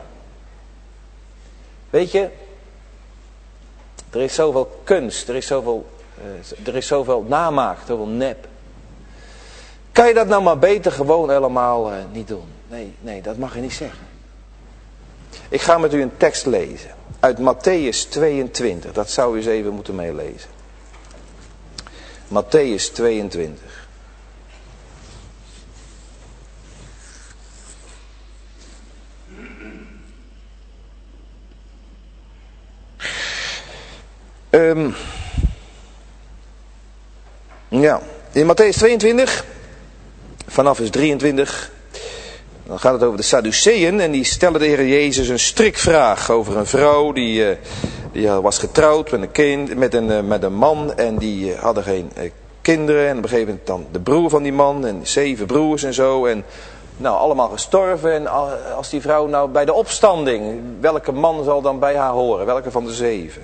Weet je, er is zoveel kunst, er is zoveel namaak, zoveel nep. Kan je dat nou maar beter gewoon helemaal niet doen? Nee, dat mag je niet zeggen. Ik ga met u een tekst lezen. Uit Mattheüs 22. Dat zou u eens even moeten meelezen. Mattheüs 22. In Mattheüs 22, vanaf vers 23, dan gaat het over de Sadduceeën en die stellen de Heer Jezus een strikvraag over een vrouw die was getrouwd met een man en die hadden geen kinderen. En op een gegeven moment dan de broer van die man en 7 broers en zo en nou allemaal gestorven. En als die vrouw nou bij de opstanding, welke man zal dan bij haar horen? Welke van de 7?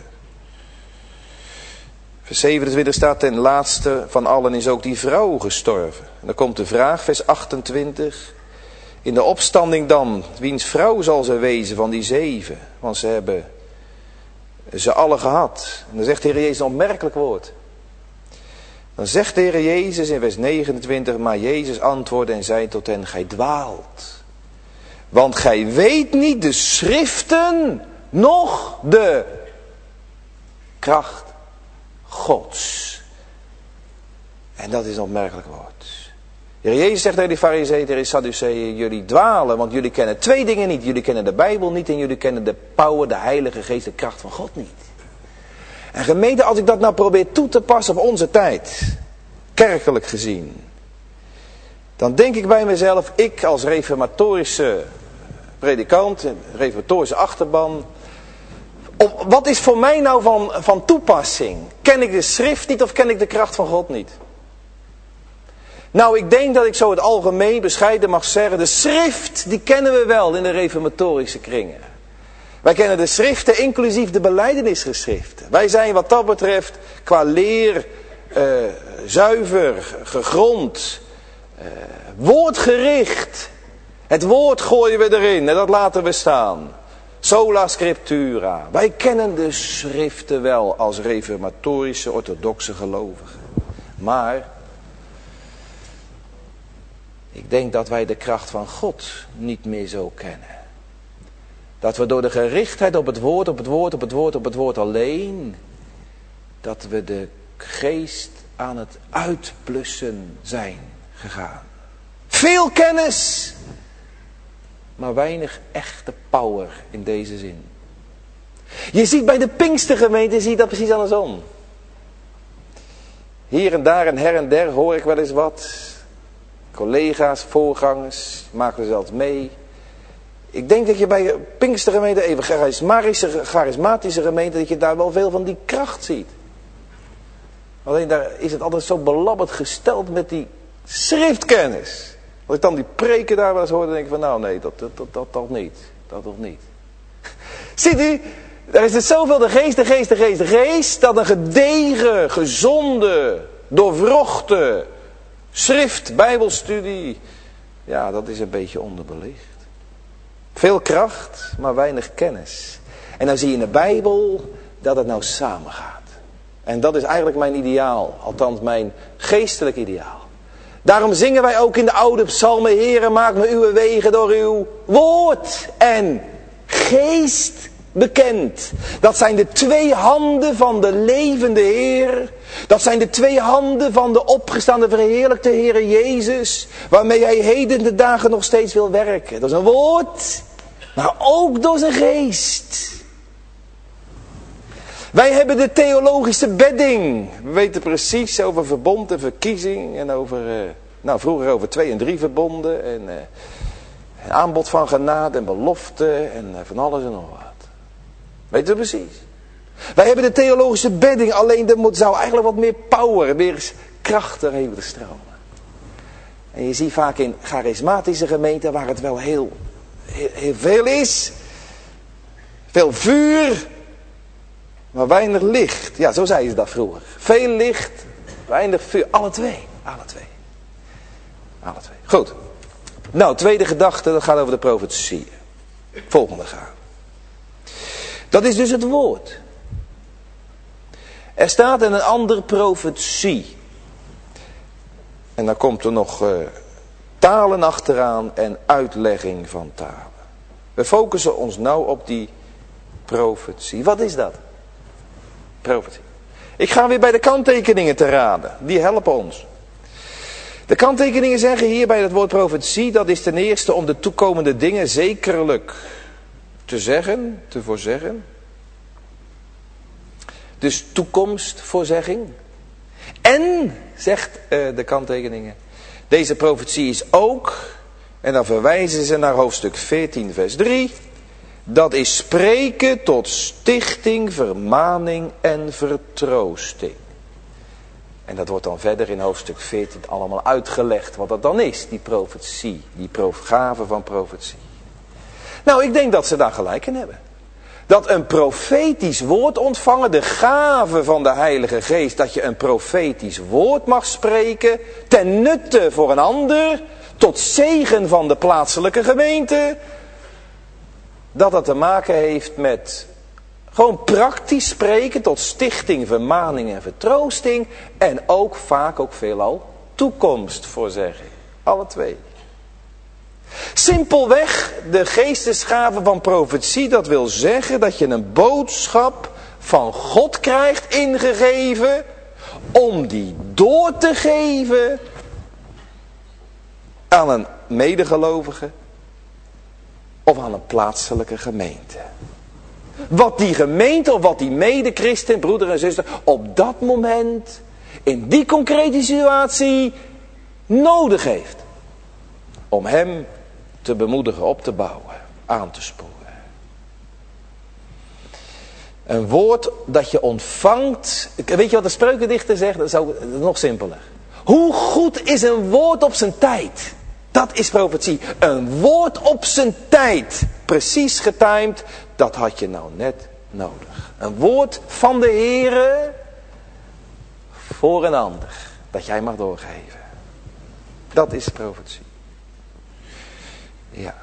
Vers 27 staat, ten laatste van allen is ook die vrouw gestorven. En dan komt de vraag, vers 28. In de opstanding dan, wiens vrouw zal ze wezen van die 7? Want ze hebben ze alle gehad. En dan zegt de Heer Jezus een opmerkelijk woord. Dan zegt de Heer Jezus in vers 29, maar Jezus antwoordde en zei tot hen, gij dwaalt. Want gij weet niet de schriften, noch de kracht Gods. En dat is een opmerkelijk woord. De Heer Jezus zegt tegen de Farizeeën, tegen de Sadduceeën, jullie dwalen, want jullie kennen 2 dingen niet. Jullie kennen de Bijbel niet en jullie kennen de power, de Heilige Geest, de kracht van God niet. En gemeente, als ik dat nou probeer toe te passen op onze tijd, kerkelijk gezien, dan denk ik bij mezelf, ik als reformatorische predikant, reformatorische achterban, wat is voor mij nou van toepassing? Ken ik de schrift niet of ken ik de kracht van God niet? Nou, ik denk dat ik zo het algemeen bescheiden mag zeggen, de schrift, die kennen we wel in de reformatorische kringen. Wij kennen de schriften, inclusief de belijdenisgeschriften. Wij zijn wat dat betreft qua leer zuiver, gegrond, woordgericht. Het woord gooien we erin en dat laten we staan. Sola scriptura. Wij kennen de schriften wel als reformatorische orthodoxe gelovigen. Maar ik denk dat wij de kracht van God niet meer zo kennen. Dat we door de gerichtheid op het woord alleen, dat we de geest aan het uitblussen zijn gegaan. Veel kennis, maar weinig echte power in deze zin. Je ziet bij de Pinkstergemeente, zie je dat precies andersom. Hier en daar en her en der hoor ik wel eens wat. Collega's, voorgangers, maken er zelfs mee. Ik denk dat je bij Pinkstergemeente, even charismatische gemeente, dat je daar wel veel van die kracht ziet. Alleen daar is het altijd zo belabberd gesteld met die schriftkennis. Als ik dan die preken daar wel eens hoor, dan denk ik van nou nee, dat toch niet. Dat toch niet. Ziet u, daar is het zoveel de geest, dat een gedegen, gezonde, doorwrochte schrift, bijbelstudie, ja, dat is een beetje onderbelicht. Veel kracht, maar weinig kennis. En dan zie je in de Bijbel dat het nou samengaat. En dat is eigenlijk mijn ideaal, althans mijn geestelijk ideaal. Daarom zingen wij ook in de oude psalmen, Heere, maak me uw wegen door uw woord en geest bekend. Dat zijn de 2 handen van de levende Heer. Dat zijn de 2 handen van de opgestaande verheerlijkte Heer Jezus. Waarmee hij heden de dagen nog steeds wil werken. Dat is een woord, maar ook door zijn geest. Wij hebben de theologische bedding. We weten precies over verbond en verkiezing. En over, vroeger over 2 en 3 verbonden. En aanbod van genade en belofte. En van alles en nog wat. Weten we precies. Wij hebben de theologische bedding. Alleen er zou eigenlijk wat meer power, meer kracht erin moeten stromen. En je ziet vaak in charismatische gemeenten waar het wel heel veel is. Veel vuur. Maar weinig licht. Ja, zo zeiden ze dat vroeger. Veel licht, weinig vuur. Alle twee. Goed. Nou, tweede gedachte, dat gaat over de profetieën. Volgende gaan. Dat is dus het woord. Er staat in een andere profetie. En dan komt er nog talen achteraan en uitlegging van talen. We focussen ons nou op die profetie. Wat is dat? Profetie. Ik ga weer bij de kanttekeningen te raden. Die helpen ons. De kanttekeningen zeggen hier bij het woord profetie, dat is ten eerste om de toekomende dingen zekerlijk te zeggen, te voorzeggen. Dus toekomstvoorzegging. En, zegt de kanttekeningen, deze profetie is ook, en dan verwijzen ze naar hoofdstuk 14 vers 3, dat is spreken tot stichting, vermaning en vertroosting. En dat wordt dan verder in hoofdstuk 14 allemaal uitgelegd wat dat dan is, die profetie, die gave van profetie. Nou, ik denk dat ze daar gelijk in hebben. Dat een profetisch woord ontvangen, de gave van de Heilige Geest, dat je een profetisch woord mag spreken, ten nutte voor een ander, tot zegen van de plaatselijke gemeente, dat dat te maken heeft met gewoon praktisch spreken tot stichting, vermaning en vertroosting, en ook vaak, ook veelal, toekomstvoorzegging. Alle twee. Simpelweg, de geestesgave van profetie, dat wil zeggen dat je een boodschap van God krijgt ingegeven, om die door te geven aan een medegelovige of aan een plaatselijke gemeente. Wat die gemeente of wat die medechristen, broeder en zuster, op dat moment, in die concrete situatie, nodig heeft. Om hem te bemoedigen, op te bouwen, aan te sporen. Een woord dat je ontvangt. Weet je wat de spreukendichter zegt? Dat is ook nog simpeler. Hoe goed is een woord op zijn tijd? Dat is profetie. Een woord op zijn tijd. Precies getimed. Dat had je nou net nodig. Een woord van de Heere voor een ander. Dat jij mag doorgeven. Dat is profetie. Ja.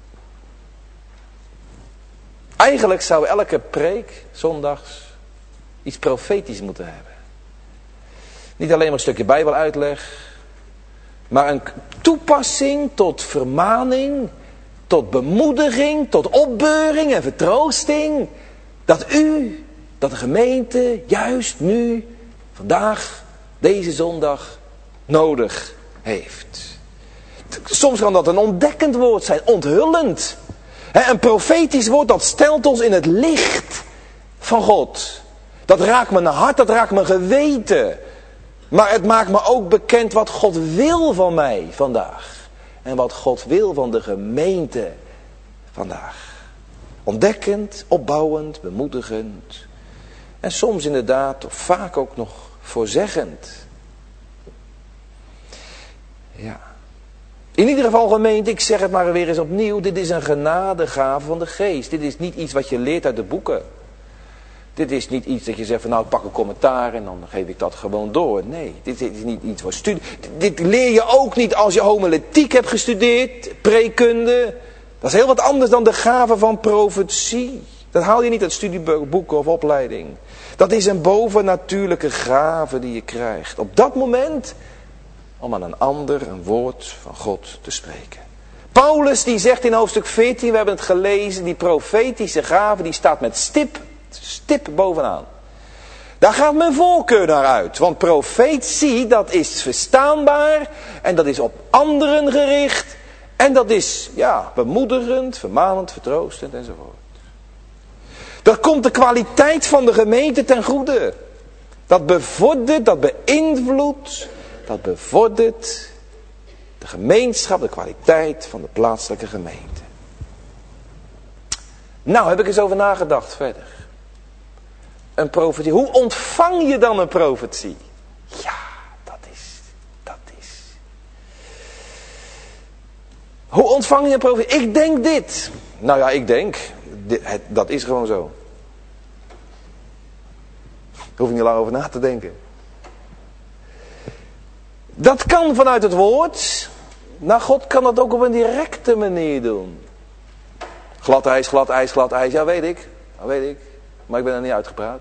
Eigenlijk zou elke preek zondags iets profetisch moeten hebben. Niet alleen maar een stukje Bijbeluitleg, maar een toepassing tot vermaning, tot bemoediging, tot opbeuring en vertroosting. Dat de gemeente juist nu, vandaag, deze zondag, nodig heeft. Soms kan dat een ontdekkend woord zijn, onthullend. Een profetisch woord, dat stelt ons in het licht van God. Dat raakt mijn hart, dat raakt mijn geweten. Maar het maakt me ook bekend wat God wil van mij vandaag. En wat God wil van de gemeente vandaag. Ontdekkend, opbouwend, bemoedigend. En soms inderdaad, of vaak ook nog voorzeggend. Ja. In ieder geval gemeente, ik zeg het maar weer eens opnieuw, dit is een genadegave van de geest. Dit is niet iets wat je leert uit de boeken. Dit is niet iets dat je zegt van nou ik pak een commentaar en dan geef ik dat gewoon door. Nee, dit is niet iets voor studie. Dit leer je ook niet als je homiletiek hebt gestudeerd, preekkunde. Dat is heel wat anders dan de gave van profetie. Dat haal je niet uit studieboeken of opleiding. Dat is een bovennatuurlijke gave die je krijgt. Op dat moment om aan een ander een woord van God te spreken. Paulus die zegt in hoofdstuk 14, we hebben het gelezen, die profetische gave die staat met stip bovenaan. Daar gaat mijn voorkeur naar uit. Want profetie, dat is verstaanbaar en dat is op anderen gericht. En dat is bemoedigend, vermanend, vertroostend enzovoort. Dat komt de kwaliteit van de gemeente ten goede. Dat bevordert, dat beïnvloedt, dat bevordert de gemeenschap, de kwaliteit van de plaatselijke gemeente. Nou, heb ik eens over nagedacht verder. Een profetie. Hoe ontvang je dan een profetie? Ja, dat is. Hoe ontvang je een profetie? Ik denk dit. Nou ja, ik denk. Dat is gewoon zo. Daar hoef ik niet lang over na te denken. Dat kan vanuit het woord. Nou, God kan dat ook op een directe manier doen. Glad ijs, glad ijs, glad ijs. Ja, weet ik. Maar ik ben er niet uitgepraat.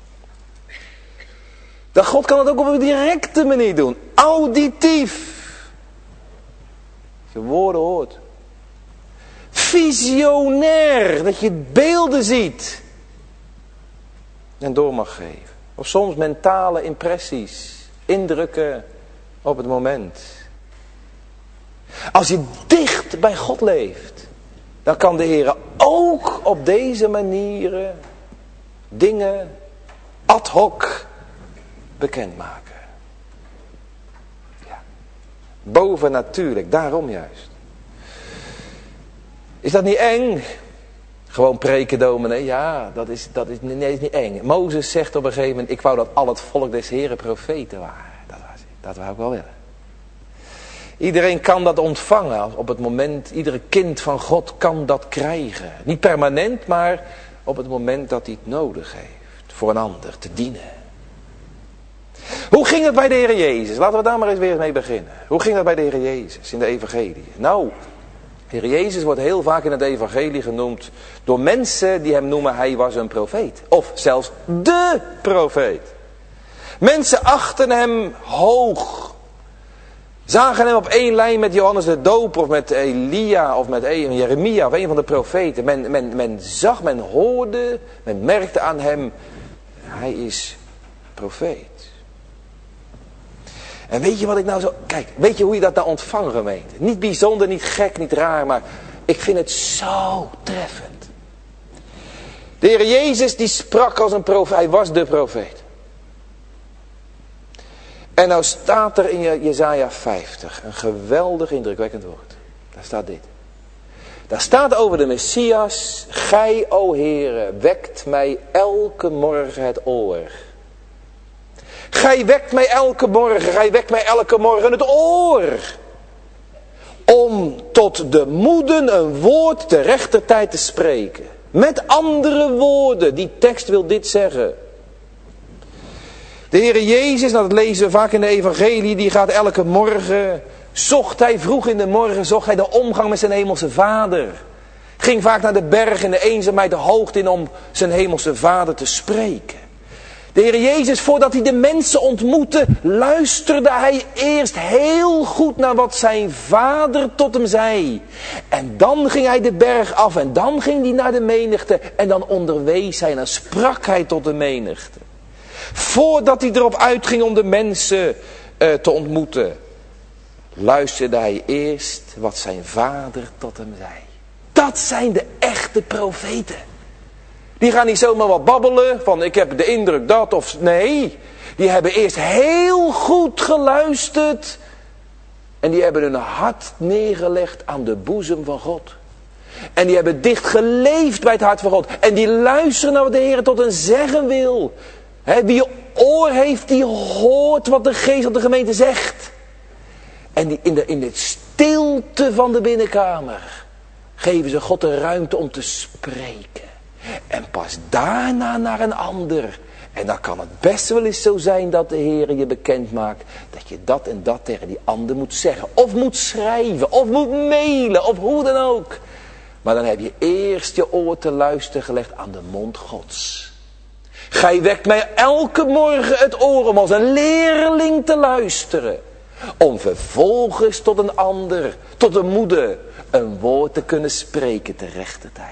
Dat God kan het ook op een directe manier doen. Auditief. Als je woorden hoort. Visionair. Dat je beelden ziet. En door mag geven. Of soms mentale impressies, indrukken op het moment. Als je dicht bij God leeft, dan kan de Heer ook op deze manieren dingen ad hoc bekendmaken. Ja. Bovennatuurlijk, daarom juist. Is dat niet eng? Gewoon preken, dominee, ja, dat is niet eng. Mozes zegt op een gegeven moment, ik wou dat al het volk des Heren profeten waren. Dat wou ik wel willen. Iedereen kan dat ontvangen op het moment, iedere kind van God kan dat krijgen. Niet permanent, maar op het moment dat hij het nodig heeft. Voor een ander te dienen. Hoe ging het bij de Heer Jezus? Laten we daar maar eens weer mee beginnen. Hoe ging dat bij de Heer Jezus in de evangelie? Nou, de Heer Jezus wordt heel vaak in het evangelie genoemd door mensen die hem noemen hij was een profeet. Of zelfs de profeet. Mensen achten hem hoog. Zagen hem op één lijn met Johannes de Doper of met Elia of met Jeremia of een van de profeten. Men zag, men hoorde, men merkte aan hem, hij is profeet. En weet je wat ik nou zo... Kijk, weet je hoe je dat nou ontvangt, gemeente? Niet bijzonder, niet gek, niet raar, maar ik vind het zo treffend. De Heer Jezus die sprak als een profeet, hij was de profeet. En nou staat er in Jesaja 50 een geweldig indrukwekkend woord. Daar staat dit. Daar staat over de Messias, gij, o Heere, wekt mij elke morgen het oor. Gij wekt mij elke morgen het oor. Om tot de moeden een woord te rechter tijd te spreken. Met andere woorden, die tekst wil dit zeggen. De Heere Jezus, nou dat lezen we vaak in de evangelie, die gaat elke morgen, vroeg in de morgen, zocht hij de omgang met zijn hemelse vader. Ging vaak naar de berg in de eenzaamheid, de hoogte in om zijn hemelse vader te spreken. De Heer Jezus, voordat hij de mensen ontmoette, luisterde hij eerst heel goed naar wat zijn vader tot hem zei. En dan ging hij de berg af en dan ging hij naar de menigte en dan onderwees hij en dan sprak hij tot de menigte. Voordat hij erop uitging om de mensen te ontmoeten, luisterde hij eerst wat zijn vader tot hem zei. Dat zijn de echte profeten. Die gaan niet zomaar wat babbelen van ik heb de indruk dat of nee. Die hebben eerst heel goed geluisterd. En die hebben hun hart neergelegd aan de boezem van God. En die hebben dicht geleefd bij het hart van God. En die luisteren naar wat de Heer tot hen zeggen wil. Wie oor heeft, die hoort wat de geest op de gemeente zegt. En die in de stilte van de binnenkamer geven ze God de ruimte om te spreken. En pas daarna naar een ander. En dan kan het best wel eens zo zijn dat de Heer je bekend maakt dat je dat en dat tegen die ander moet zeggen. Of moet schrijven, of moet mailen, of hoe dan ook. Maar dan heb je eerst je oor te luisteren gelegd aan de mond Gods. Gij wekt mij elke morgen het oor om als een leerling te luisteren. Om vervolgens tot een ander, tot een moeder, een woord te kunnen spreken te rechte tijd.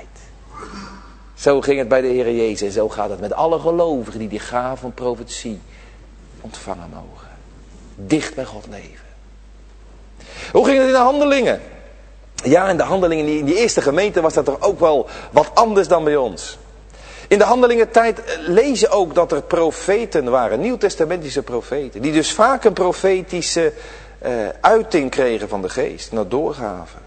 Zo ging het bij de Heer Jezus en zo gaat het met alle gelovigen die gave van profetie ontvangen mogen. Dicht bij God leven. Hoe ging het in de handelingen? Ja, in de handelingen in die eerste gemeente was dat toch ook wel wat anders dan bij ons. In de handelingentijd lees je ook dat er profeten waren, nieuwtestamentische profeten. Die dus vaak een profetische uiting kregen van de geest, en dat doorgaven.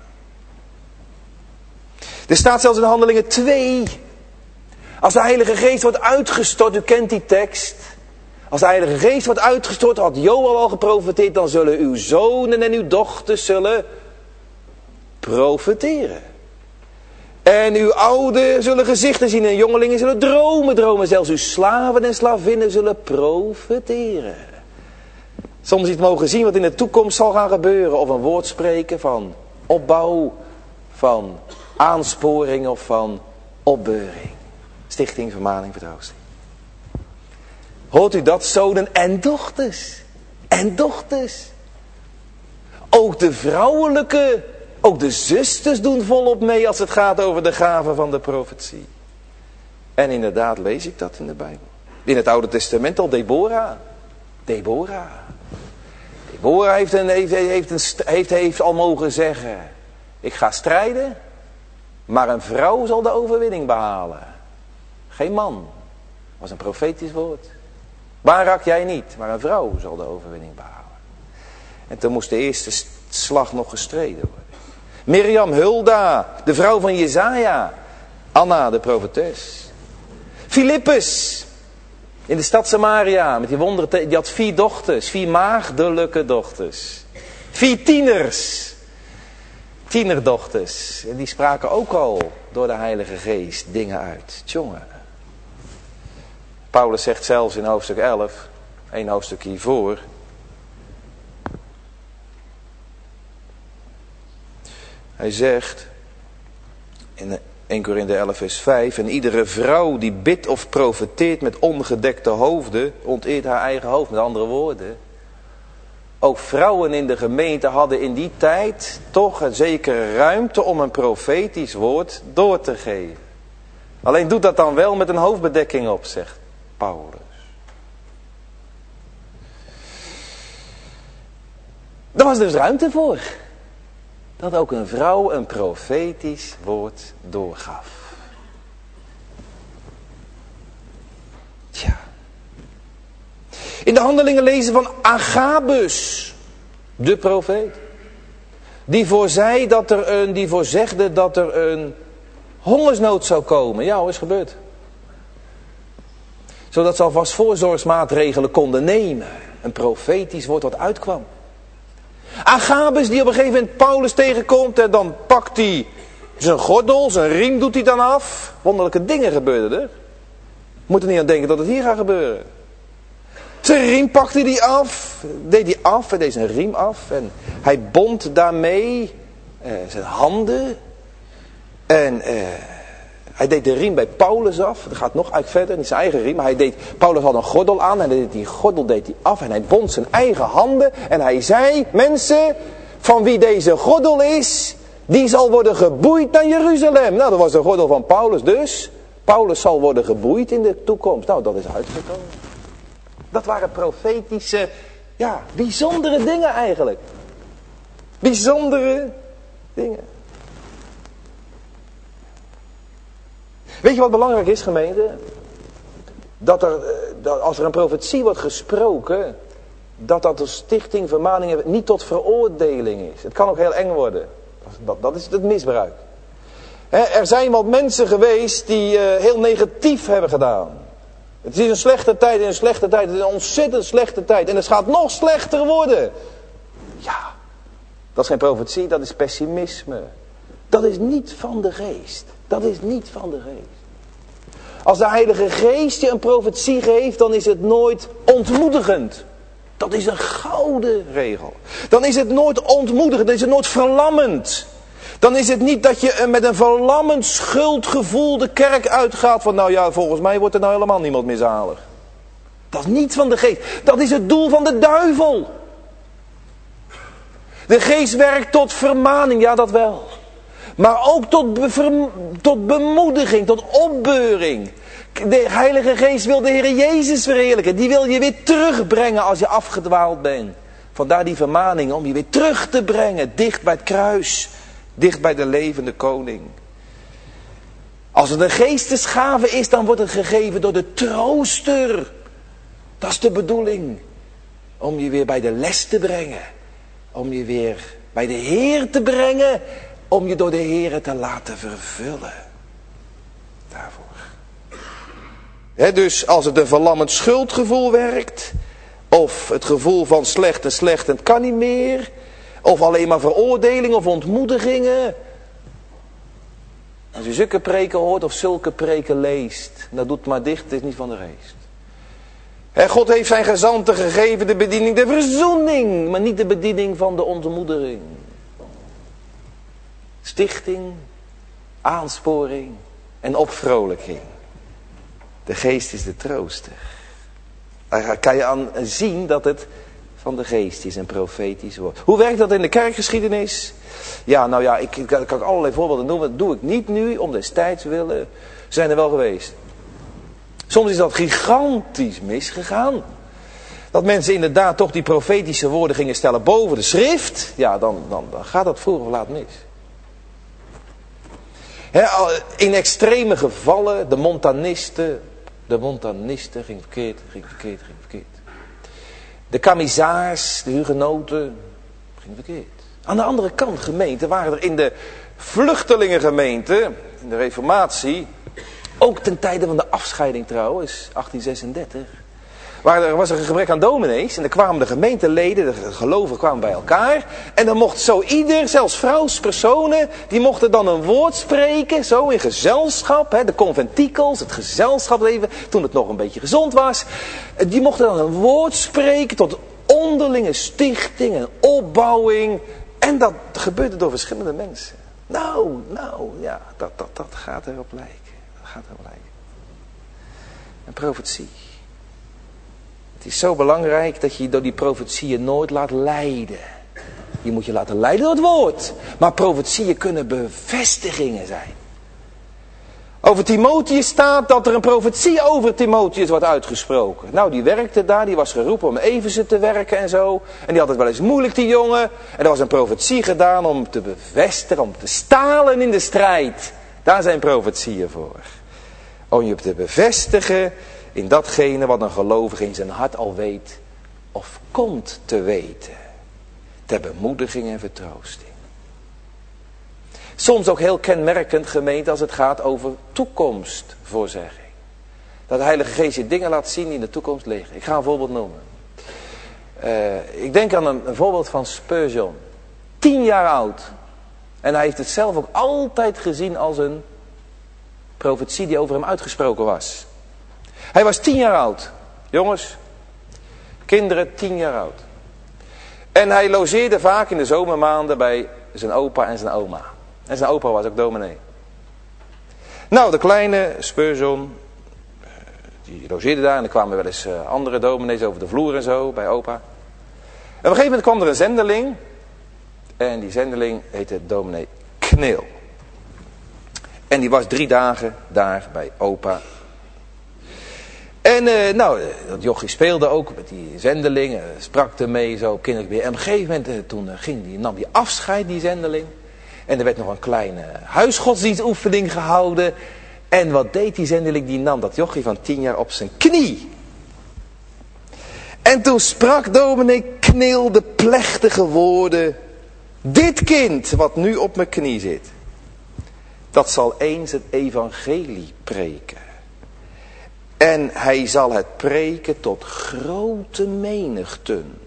Er staat zelfs in Handelingen 2. Als de Heilige Geest wordt uitgestort, u kent die tekst. Als de Heilige Geest wordt uitgestort, had Joël al geprofeteerd, dan zullen uw zonen en uw dochters zullen profeteren. En uw ouden zullen gezichten zien en jongelingen zullen dromen. Zelfs uw slaven en slavinnen zullen profeteren. Soms iets mogen zien wat in de toekomst zal gaan gebeuren. Of een woord spreken van opbouw, van aansporing of van opbeuring. Stichting, vermaning, vertroosting. Hoort u dat, zonen en dochters? En dochters. Ook de vrouwelijke, ook de zusters doen volop mee als het gaat over de gave van de profetie. En inderdaad lees ik dat in de Bijbel. In het Oude Testament al Deborah. Deborah heeft al mogen zeggen, ik ga strijden, maar een vrouw zal de overwinning behalen. Geen man. Was een profetisch woord. Barak, jij niet, maar een vrouw zal de overwinning behalen. En toen moest de eerste slag nog gestreden worden. Mirjam, Hulda, de vrouw van Jesaja. Anna, de profetes. Filippus, in de stad Samaria, met die wonderen, die had 4 dochters, 4 maagdelijke dochters. 4 tienerdochters. En die spraken ook al door de Heilige Geest dingen uit. Tjonge. Paulus zegt zelfs in hoofdstuk 11, 1 hoofdstuk hiervoor. Hij zegt in 1 Korinthe 11 vers 5. En iedere vrouw die bidt of profeteert met ongedekte hoofden, onteert haar eigen hoofd. Met andere woorden. Ook vrouwen in de gemeente hadden in die tijd toch een zekere ruimte om een profetisch woord door te geven. Alleen doet dat dan wel met een hoofdbedekking op, zegt Paulus. Daar was dus ruimte voor. Dat ook een vrouw een profetisch woord doorgaf. Tja. In de handelingen lezen van Agabus, de profeet. Die voorzegde dat er een hongersnood zou komen. Ja, wat is gebeurd? Zodat ze alvast voorzorgsmaatregelen konden nemen. Een profetisch woord wat uitkwam. Agabus die op een gegeven moment Paulus tegenkomt en dan pakt hij zijn gordel, zijn riem doet hij dan af. Wonderlijke dingen gebeurden er. Moet er niet aan denken dat het hier gaat gebeuren. Zijn riem pakte hij af, hij deed zijn riem af en hij bond daarmee zijn handen. En hij deed de riem bij Paulus af, dat gaat nog eigenlijk verder, niet zijn eigen riem. Maar Paulus had een gordel aan en die gordel deed hij af en hij bond zijn eigen handen. En hij zei, mensen, van wie deze gordel is, die zal worden geboeid naar Jeruzalem. Nou, dat was de gordel van Paulus dus. Paulus zal worden geboeid in de toekomst. Nou, dat is uitgekomen. Dat waren profetische, bijzondere dingen eigenlijk. Bijzondere dingen. Weet je wat belangrijk is, gemeente? Dat als er een profetie wordt gesproken, dat de stichting, vermaning, niet tot veroordeling is. Het kan ook heel eng worden. Dat is het misbruik. Er zijn wat mensen geweest die heel negatief hebben gedaan. Het is een slechte tijd, het is een ontzettend slechte tijd. En het gaat nog slechter worden. Ja, dat is geen profetie, dat is pessimisme. Dat is niet van de geest. Dat is niet van de geest. Als de Heilige Geest je een profetie geeft, dan is het nooit ontmoedigend. Dat is een gouden regel. Dan is het nooit ontmoedigend, dan is het nooit verlammend. Dan is het niet dat je met een verlammend schuldgevoel de kerk uitgaat van, nou ja, volgens mij wordt er nou helemaal niemand meer zalig. Dat is niet van de geest. Dat is het doel van de duivel. De geest werkt tot vermaning, ja dat wel. Maar ook tot bemoediging, tot opbeuring. De Heilige Geest wil de Heer Jezus verheerlijken. Die wil je weer terugbrengen als je afgedwaald bent. Vandaar die vermaning om je weer terug te brengen. Dicht bij het kruis. Dicht bij de levende koning. Als het een geestesgave is, dan wordt het gegeven door de trooster. Dat is de bedoeling. Om je weer bij de les te brengen. Om je weer bij de Heer te brengen. Om je door de Heer te laten vervullen. Daarvoor. Dus als het een verlammend schuldgevoel werkt. Of het gevoel van slecht en het kan niet meer. Of alleen maar veroordeling of ontmoedigingen. Als je zulke preken hoort of zulke preken leest. Dan doet het maar dicht, het is niet van de geest. God heeft zijn gezanten gegeven de bediening der verzoening. Maar niet de bediening van de ontmoediging. Stichting, aansporing en opvrolijking. De geest is de trooster. Daar kan je aan zien dat het van de geest is, een profetisch woord. Hoe werkt dat in de kerkgeschiedenis? Ja, nou ja, ik kan allerlei voorbeelden noemen. Dat doe ik niet nu, om destijds willen. Zijn er wel geweest. Soms is dat gigantisch misgegaan. Dat mensen inderdaad toch die profetische woorden gingen stellen boven de schrift. Ja, dan gaat dat vroeg of laat mis. In extreme gevallen, de montanisten ging verkeerd. De camisaars, de hugenoten, ging verkeerd. Aan de andere kant, gemeente, waren er in de vluchtelingengemeente, in de reformatie, ook ten tijde van de afscheiding trouwens, 1836, was er een gebrek aan dominees en dan kwamen de gemeenteleden, de gelovigen kwamen bij elkaar en dan mocht zo ieder, zelfs vrouwspersonen, die mochten dan een woord spreken, zo in gezelschap, de conventikels, het gezelschapsleven, toen het nog een beetje gezond was, die mochten dan een woord spreken tot onderlinge stichting en opbouwing en dat gebeurde door verschillende mensen. Nou, ja, dat gaat erop lijken. Een profetie. Het is zo belangrijk dat je door die profetieën nooit laat leiden. Je moet je laten leiden door het woord. Maar profetieën kunnen bevestigingen zijn. Over Timotheus staat dat er een profetie over Timotheus wordt uitgesproken. Nou, die werkte daar, die was geroepen om Efeze te werken en zo. En die had het wel eens moeilijk, die jongen. En er was een profetie gedaan om te bevestigen, om te stalen in de strijd. Daar zijn profetieën voor. Om je te bevestigen in datgene wat een gelovige in zijn hart al weet of komt te weten. Ter bemoediging en vertroosting. Soms ook heel kenmerkend, gemeente, als het gaat over toekomstvoorzegging. Dat de Heilige Geest je dingen laat zien die in de toekomst liggen. Ik ga een voorbeeld noemen. Ik denk aan een voorbeeld van Spurgeon. 10 jaar oud. En hij heeft het zelf ook altijd gezien als een profetie die over hem uitgesproken was. Hij was 10 jaar oud. Jongens, kinderen 10 jaar oud. En hij logeerde vaak in de zomermaanden bij zijn opa en zijn oma. En zijn opa was ook dominee. Nou, de kleine Spurgeon, die logeerde daar en er kwamen wel eens andere dominees over de vloer en zo bij opa. En op een gegeven moment kwam er een zendeling. En die zendeling heette dominee Kneel. En die was 3 dagen daar bij opa. En dat jochie speelde ook met die zendeling, sprak ermee zo op kinderlijk. En op een gegeven moment toen nam hij afscheid, die zendeling. En er werd nog een kleine huisgodsdienstoefening gehouden. En wat deed die zendeling? Die nam dat jochie van 10 jaar op zijn knie. En toen sprak dominee Kneel de plechtige woorden. Dit kind wat nu op mijn knie zit, dat zal eens het evangelie preken. En hij zal het preken tot grote menigten.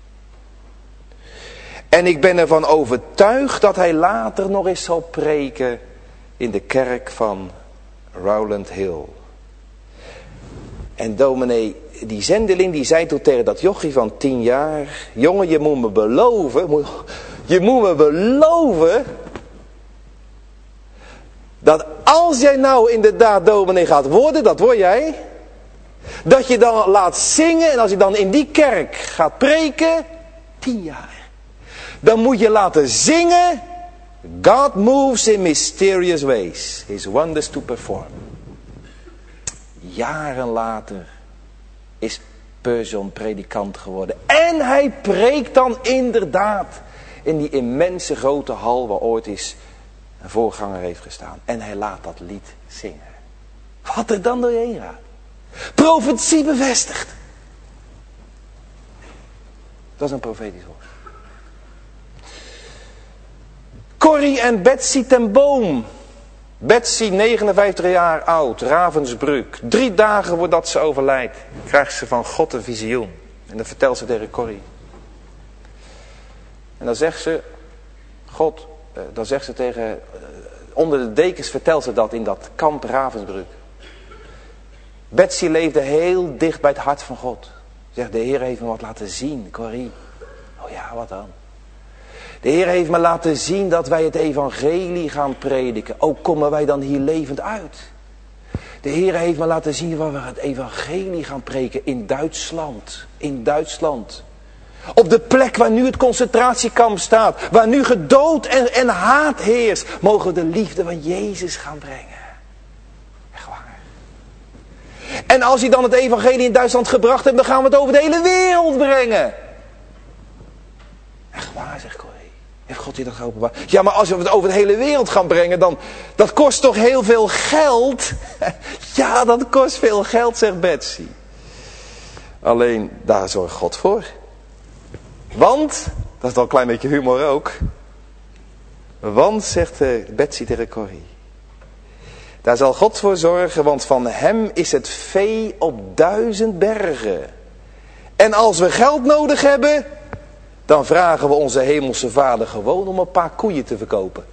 En ik ben ervan overtuigd dat hij later nog eens zal preken in de kerk van Rowland Hill. En dominee, die zendeling die zei toen tegen dat jochie van 10 jaar. Jongen, je moet me beloven dat als jij nou inderdaad dominee gaat worden, dat word jij. Dat je dan laat zingen en als je dan in die kerk gaat preken, 10 jaar. Dan moet je laten zingen. God moves in mysterious ways. His wonders to perform. Jaren later is Spurgeon predikant geworden. En hij preekt dan inderdaad in die immense grote hal waar ooit is een voorganger heeft gestaan. En hij laat dat lied zingen. Wat er dan door je heen gaat. Profetie bevestigd. Dat is een profetisch woord. Corrie en Betsy ten Boom. Betsy, 59 jaar oud, Ravensbrück. 3 dagen voordat ze overlijdt, krijgt ze van God een visioen. En dat vertelt ze tegen Corrie. En dan zegt ze, onder de dekens vertelt ze dat in dat kamp Ravensbrück. Betsy leefde heel dicht bij het hart van God. Zegt, de Heer heeft me wat laten zien, Corrie. Oh ja, wat dan? De Heer heeft me laten zien dat wij het evangelie gaan prediken. Ook komen wij dan hier levend uit. De Heer heeft me laten zien waar we het evangelie gaan preken in Duitsland. In Duitsland. Op de plek waar nu het concentratiekamp staat. Waar nu gedood en haat heerst. Mogen we de liefde van Jezus gaan brengen. Echt waar. En als je dan het evangelie in Duitsland gebracht hebt, dan gaan we het over de hele wereld brengen. Echt waar, zegt Corrie. Heeft God je dat geopenbaard? Ja, maar als we het over de hele wereld gaan brengen, dan... Dat kost toch heel veel geld? Ja, dat kost veel geld, zegt Betsy. Alleen, daar zorgt God voor. Want, dat is al een klein beetje humor ook. Want, zegt Betsy tegen Corrie. Daar zal God voor zorgen, want van hem is het vee op 1000 bergen. En als we geld nodig hebben, dan vragen we onze hemelse vader gewoon om een paar koeien te verkopen.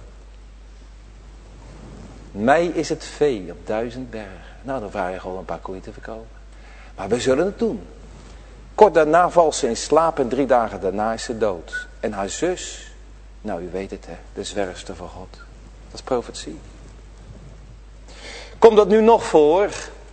Mij is het vee op 1000 bergen. Nou, dan vraag je gewoon een paar koeien te verkopen. Maar we zullen het doen. Kort daarna valt ze in slaap en 3 dagen daarna is ze dood. En haar zus, nou u weet het hè, de zwerfster van God. Dat is profetie. Komt dat nu nog voor?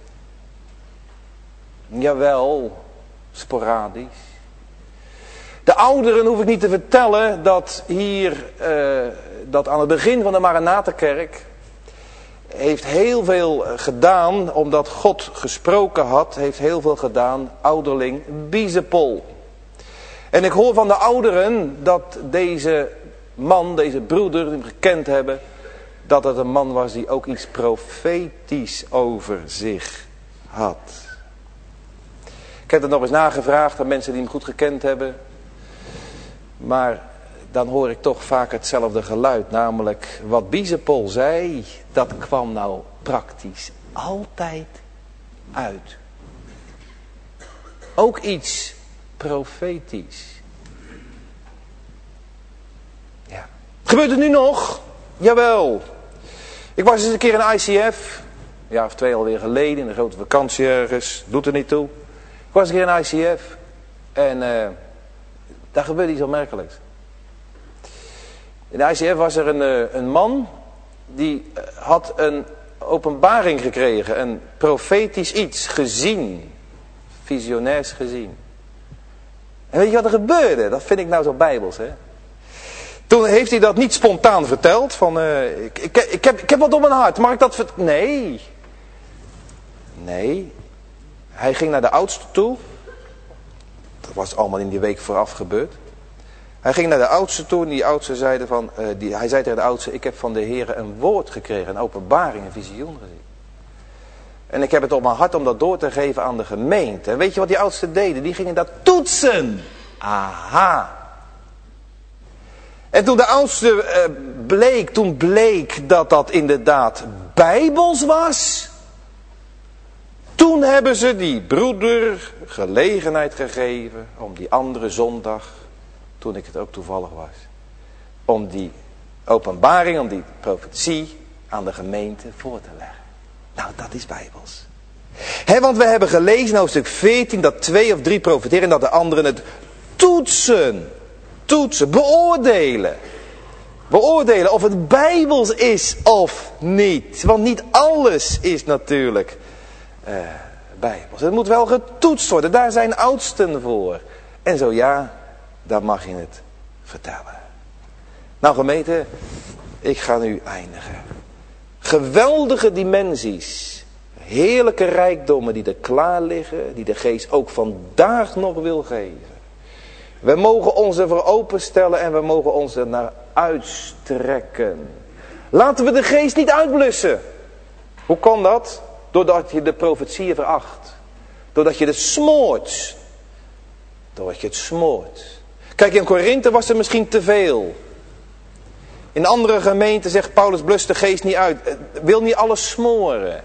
Jawel, sporadisch. De ouderen hoef ik niet te vertellen dat hier, dat aan het begin van de Maranatenkerk heeft heel veel gedaan, omdat God gesproken had, heeft heel veel gedaan, ouderling Biesepol. En ik hoor van de ouderen dat deze man, deze broeder, die hem gekend hebben, dat het een man was die ook iets profetisch over zich had. Ik heb het nog eens nagevraagd aan mensen die hem goed gekend hebben. Maar dan hoor ik toch vaak hetzelfde geluid. Namelijk wat Biesepol zei, dat kwam nou praktisch altijd uit. Ook iets profetisch. Ja. Gebeurt het nu nog? Jawel. Ik was eens een keer in ICF. Een jaar of 2 alweer geleden. In een grote vakantie ergens. Doet er niet toe. Ik was een keer in ICF. En daar gebeurde iets opmerkelijks. In de ICF was er een man. Die had een openbaring gekregen. Een profetisch iets gezien. Visionairs gezien. En weet je wat er gebeurde? Dat vind ik nou zo bijbels, hè. Toen heeft hij dat niet spontaan verteld. Van, ik heb wat op mijn hart. Mag ik dat vertellen? Nee. Nee. Hij ging naar de oudste toe. Dat was allemaal in die week vooraf gebeurd. Hij ging naar de oudste toe. En die oudste zeide van... hij zei tegen de oudste... Ik heb van de Heer een woord gekregen. Een openbaring, een visioen gezien. En ik heb het op mijn hart om dat door te geven aan de gemeente. En weet je wat die oudsten deden? Die gingen dat toetsen. Aha. En toen de oudste bleek dat dat inderdaad bijbels was. Toen hebben ze die broeder gelegenheid gegeven om die andere zondag, toen ik het ook toevallig was, om die openbaring, om die profetie aan de gemeente voor te leggen. Nou, dat is bijbels. Want we hebben gelezen in hoofdstuk 14 dat 2 of 3 profeteren en dat de anderen het toetsen, beoordelen. Beoordelen of het bijbels is of niet. Want niet alles is natuurlijk bijbels. Het moet wel getoetst worden. Daar zijn oudsten voor. En zo ja, dan mag je het vertellen. Nou gemeente, ik ga nu eindigen. Geweldige dimensies. Heerlijke rijkdommen die er klaar liggen. Die de geest ook vandaag nog wil geven. We mogen ons ervoor openstellen en we mogen ons er naar uitstrekken. Laten we de geest niet uitblussen. Hoe kan dat? Doordat je de profetieën veracht. Doordat je het smoort. Doordat je het smoort. Kijk, in Korinthe was er misschien te veel. In andere gemeenten zegt Paulus, blus de geest niet uit. Wil niet alles smoren.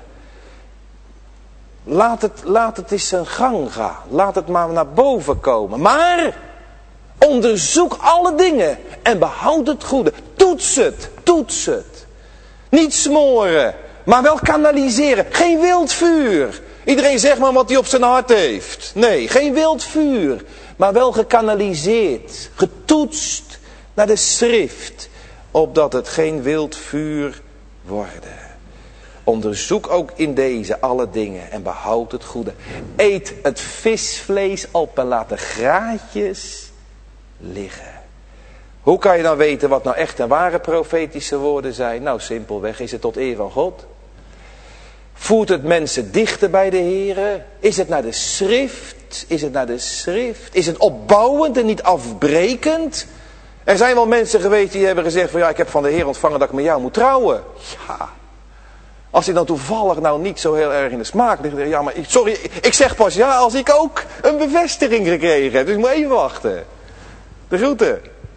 Laat het eens zijn gang gaan. Laat het maar naar boven komen. Maar onderzoek alle dingen en behoud het goede. Toets het. Niet smoren, maar wel kanaliseren. Geen wild vuur. Iedereen zegt maar wat hij op zijn hart heeft. Nee, geen wild vuur. Maar wel gekanaliseerd, getoetst naar de schrift. Opdat het geen wild vuur worden. Onderzoek ook in deze alle dingen en behoud het goede. Eet het visvlees op en laat de graatjes liggen. Hoe kan je dan weten wat nou echt en ware profetische woorden zijn? Nou, simpelweg is het tot eer van God. Voert het mensen dichter bij de Heere? Is het naar de schrift? Is het naar de schrift? Is het opbouwend en niet afbrekend? Er zijn wel mensen geweest die hebben gezegd van ja, ik heb van de Heer ontvangen dat ik met jou moet trouwen. Ja. Als hij dan toevallig nou niet zo heel erg in de smaak ligt. Ja, maar sorry, ik zeg pas ja als ik ook een bevestiging gekregen heb. Dus ik moet even wachten. De groeten.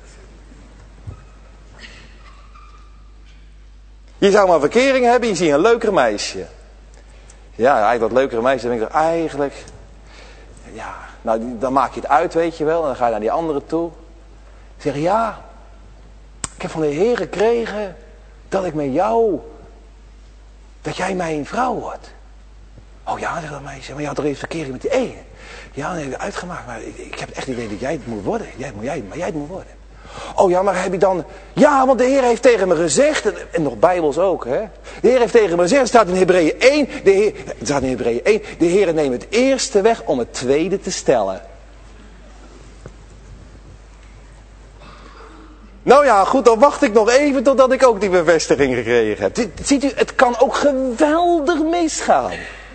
Je zou maar verkering hebben, je ziet een leuker meisje. Ja, eigenlijk dat leukere meisje, dan denk ik eigenlijk... Ja, nou dan maak je het uit, weet je wel. En dan ga je naar die andere toe. Zeg ja, ik heb van de Heer gekregen dat ik met jou... Dat jij mijn vrouw wordt. Oh ja, zegt dat meisje, maar je had toch even verkering met die ene. Ja, dan heb ik uitgemaakt, maar ik heb echt het idee dat jij het moet worden. Jij het moet worden. Oh ja, maar heb je dan... Ja, want de Heer heeft tegen me gezegd, en nog Bijbels ook, hè. De Heer heeft tegen me gezegd, het staat in Hebreeën 1, de Heer neemt het eerste weg om het tweede te stellen. Nou ja, goed, dan wacht ik nog even totdat ik ook die bevestiging gekregen heb. Ziet u, het kan ook geweldig misgaan.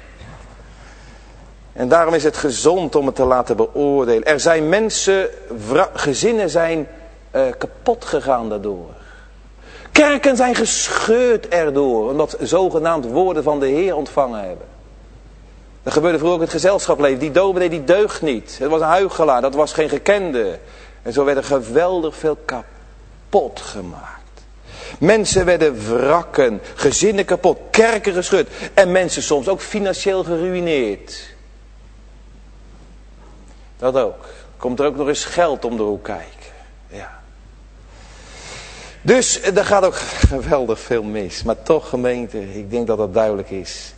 En daarom is het gezond om het te laten beoordelen. Er zijn mensen, gezinnen zijn kapot gegaan daardoor. Kerken zijn gescheurd erdoor, omdat zogenaamd woorden van de Heer ontvangen hebben. Dat gebeurde vroeger ook in het gezelschapsleven. Die dominee die deugt niet. Het was een huichelaar, dat was geen gekende. En zo werden geweldig veel kapot gemaakt. Mensen werden wrakken, gezinnen kapot, kerken gescheurd. En mensen soms ook financieel geruïneerd. Dat ook. Komt er ook nog eens geld om de hoek kijken. Ja. Dus er gaat ook geweldig veel mis. Maar toch gemeente, ik denk dat dat duidelijk is.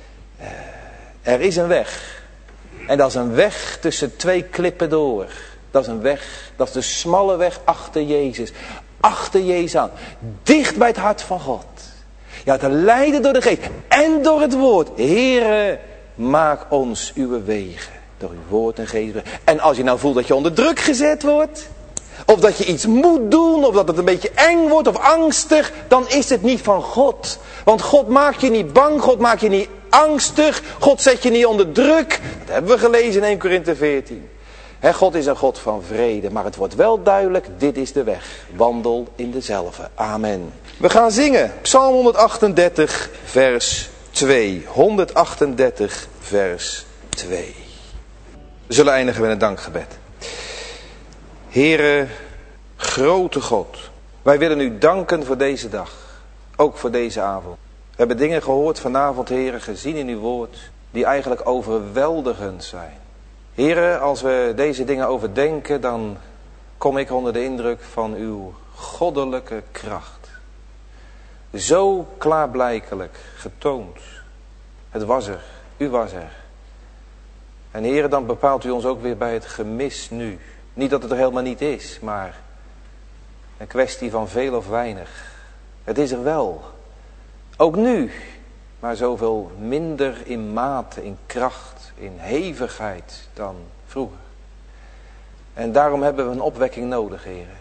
Er is een weg. En dat is een weg tussen twee klippen door. Dat is een weg, dat is de smalle weg achter Jezus. Achter Jezus aan. Dicht bij het hart van God. Ja, te leiden door de geest en door het woord. Heere, maak ons uw wegen. Door uw woord en geest. En als je nou voelt dat je onder druk gezet wordt. Of dat je iets moet doen. Of dat het een beetje eng wordt of angstig. Dan is het niet van God. Want God maakt je niet bang. God maakt je niet angstig. God zet je niet onder druk. Dat hebben we gelezen in 1 Korinthe 14. God is een God van vrede. Maar het wordt wel duidelijk. Dit is de weg. Wandel in dezelfde. Amen. We gaan zingen. Psalm 138 vers 2. 138 vers 2. We zullen eindigen met een dankgebed. Heere, grote God. Wij willen u danken voor deze dag. Ook voor deze avond. We hebben dingen gehoord vanavond, Heere, gezien in uw woord. Die eigenlijk overweldigend zijn. Heere, als we deze dingen overdenken, dan kom ik onder de indruk van uw goddelijke kracht. Zo klaarblijkelijk getoond. Het was er, u was er. En Heere, dan bepaalt u ons ook weer bij het gemis nu. Niet dat het er helemaal niet is, maar een kwestie van veel of weinig. Het is er wel. Ook nu, maar zoveel minder in mate, in kracht, in hevigheid dan vroeger. En daarom hebben we een opwekking nodig, Heere.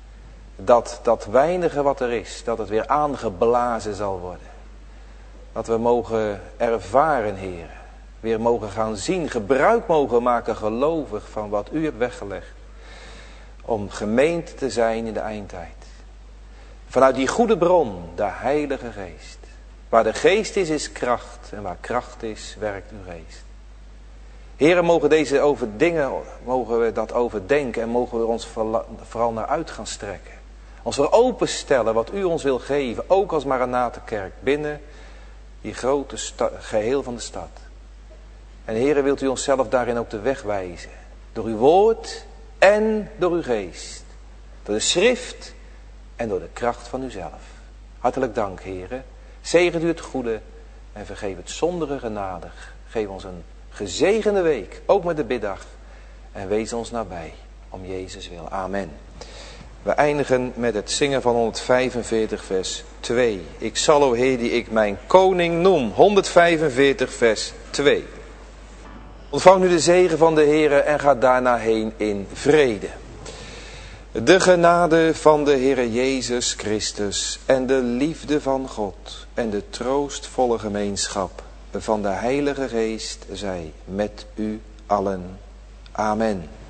Dat weinige wat er is, dat het weer aangeblazen zal worden. Dat we mogen ervaren, Heere. Weer mogen gaan zien, gebruik mogen maken gelovig van wat u hebt weggelegd. Om gemeente te zijn in de eindtijd. Vanuit die goede bron, de Heilige Geest. Waar de Geest is, is kracht. En waar kracht is, werkt uw Geest. Heren, mogen deze dingen, mogen we dat overdenken. En mogen we ons vooral naar uit gaan strekken. Ons weer openstellen wat u ons wil geven. Ook als Maranatenkerk binnen die grote geheel van de stad. En Heere, wilt u onszelf daarin ook de weg wijzen. Door uw woord en door uw geest. Door de schrift en door de kracht van uzelf. Hartelijk dank, Heere. Zegent u het goede en vergeef het zondige genadig. Geef ons een gezegende week, ook met de biddag. En wees ons nabij, om Jezus wil. Amen. We eindigen met het zingen van 145 vers 2. Ik zal, o Heer, die ik mijn koning noem. 145 vers 2. Ontvang nu de zegen van de Heere en ga daarna heen in vrede. De genade van de Heere Jezus Christus en de liefde van God en de troostvolle gemeenschap van de Heilige Geest zij met u allen. Amen.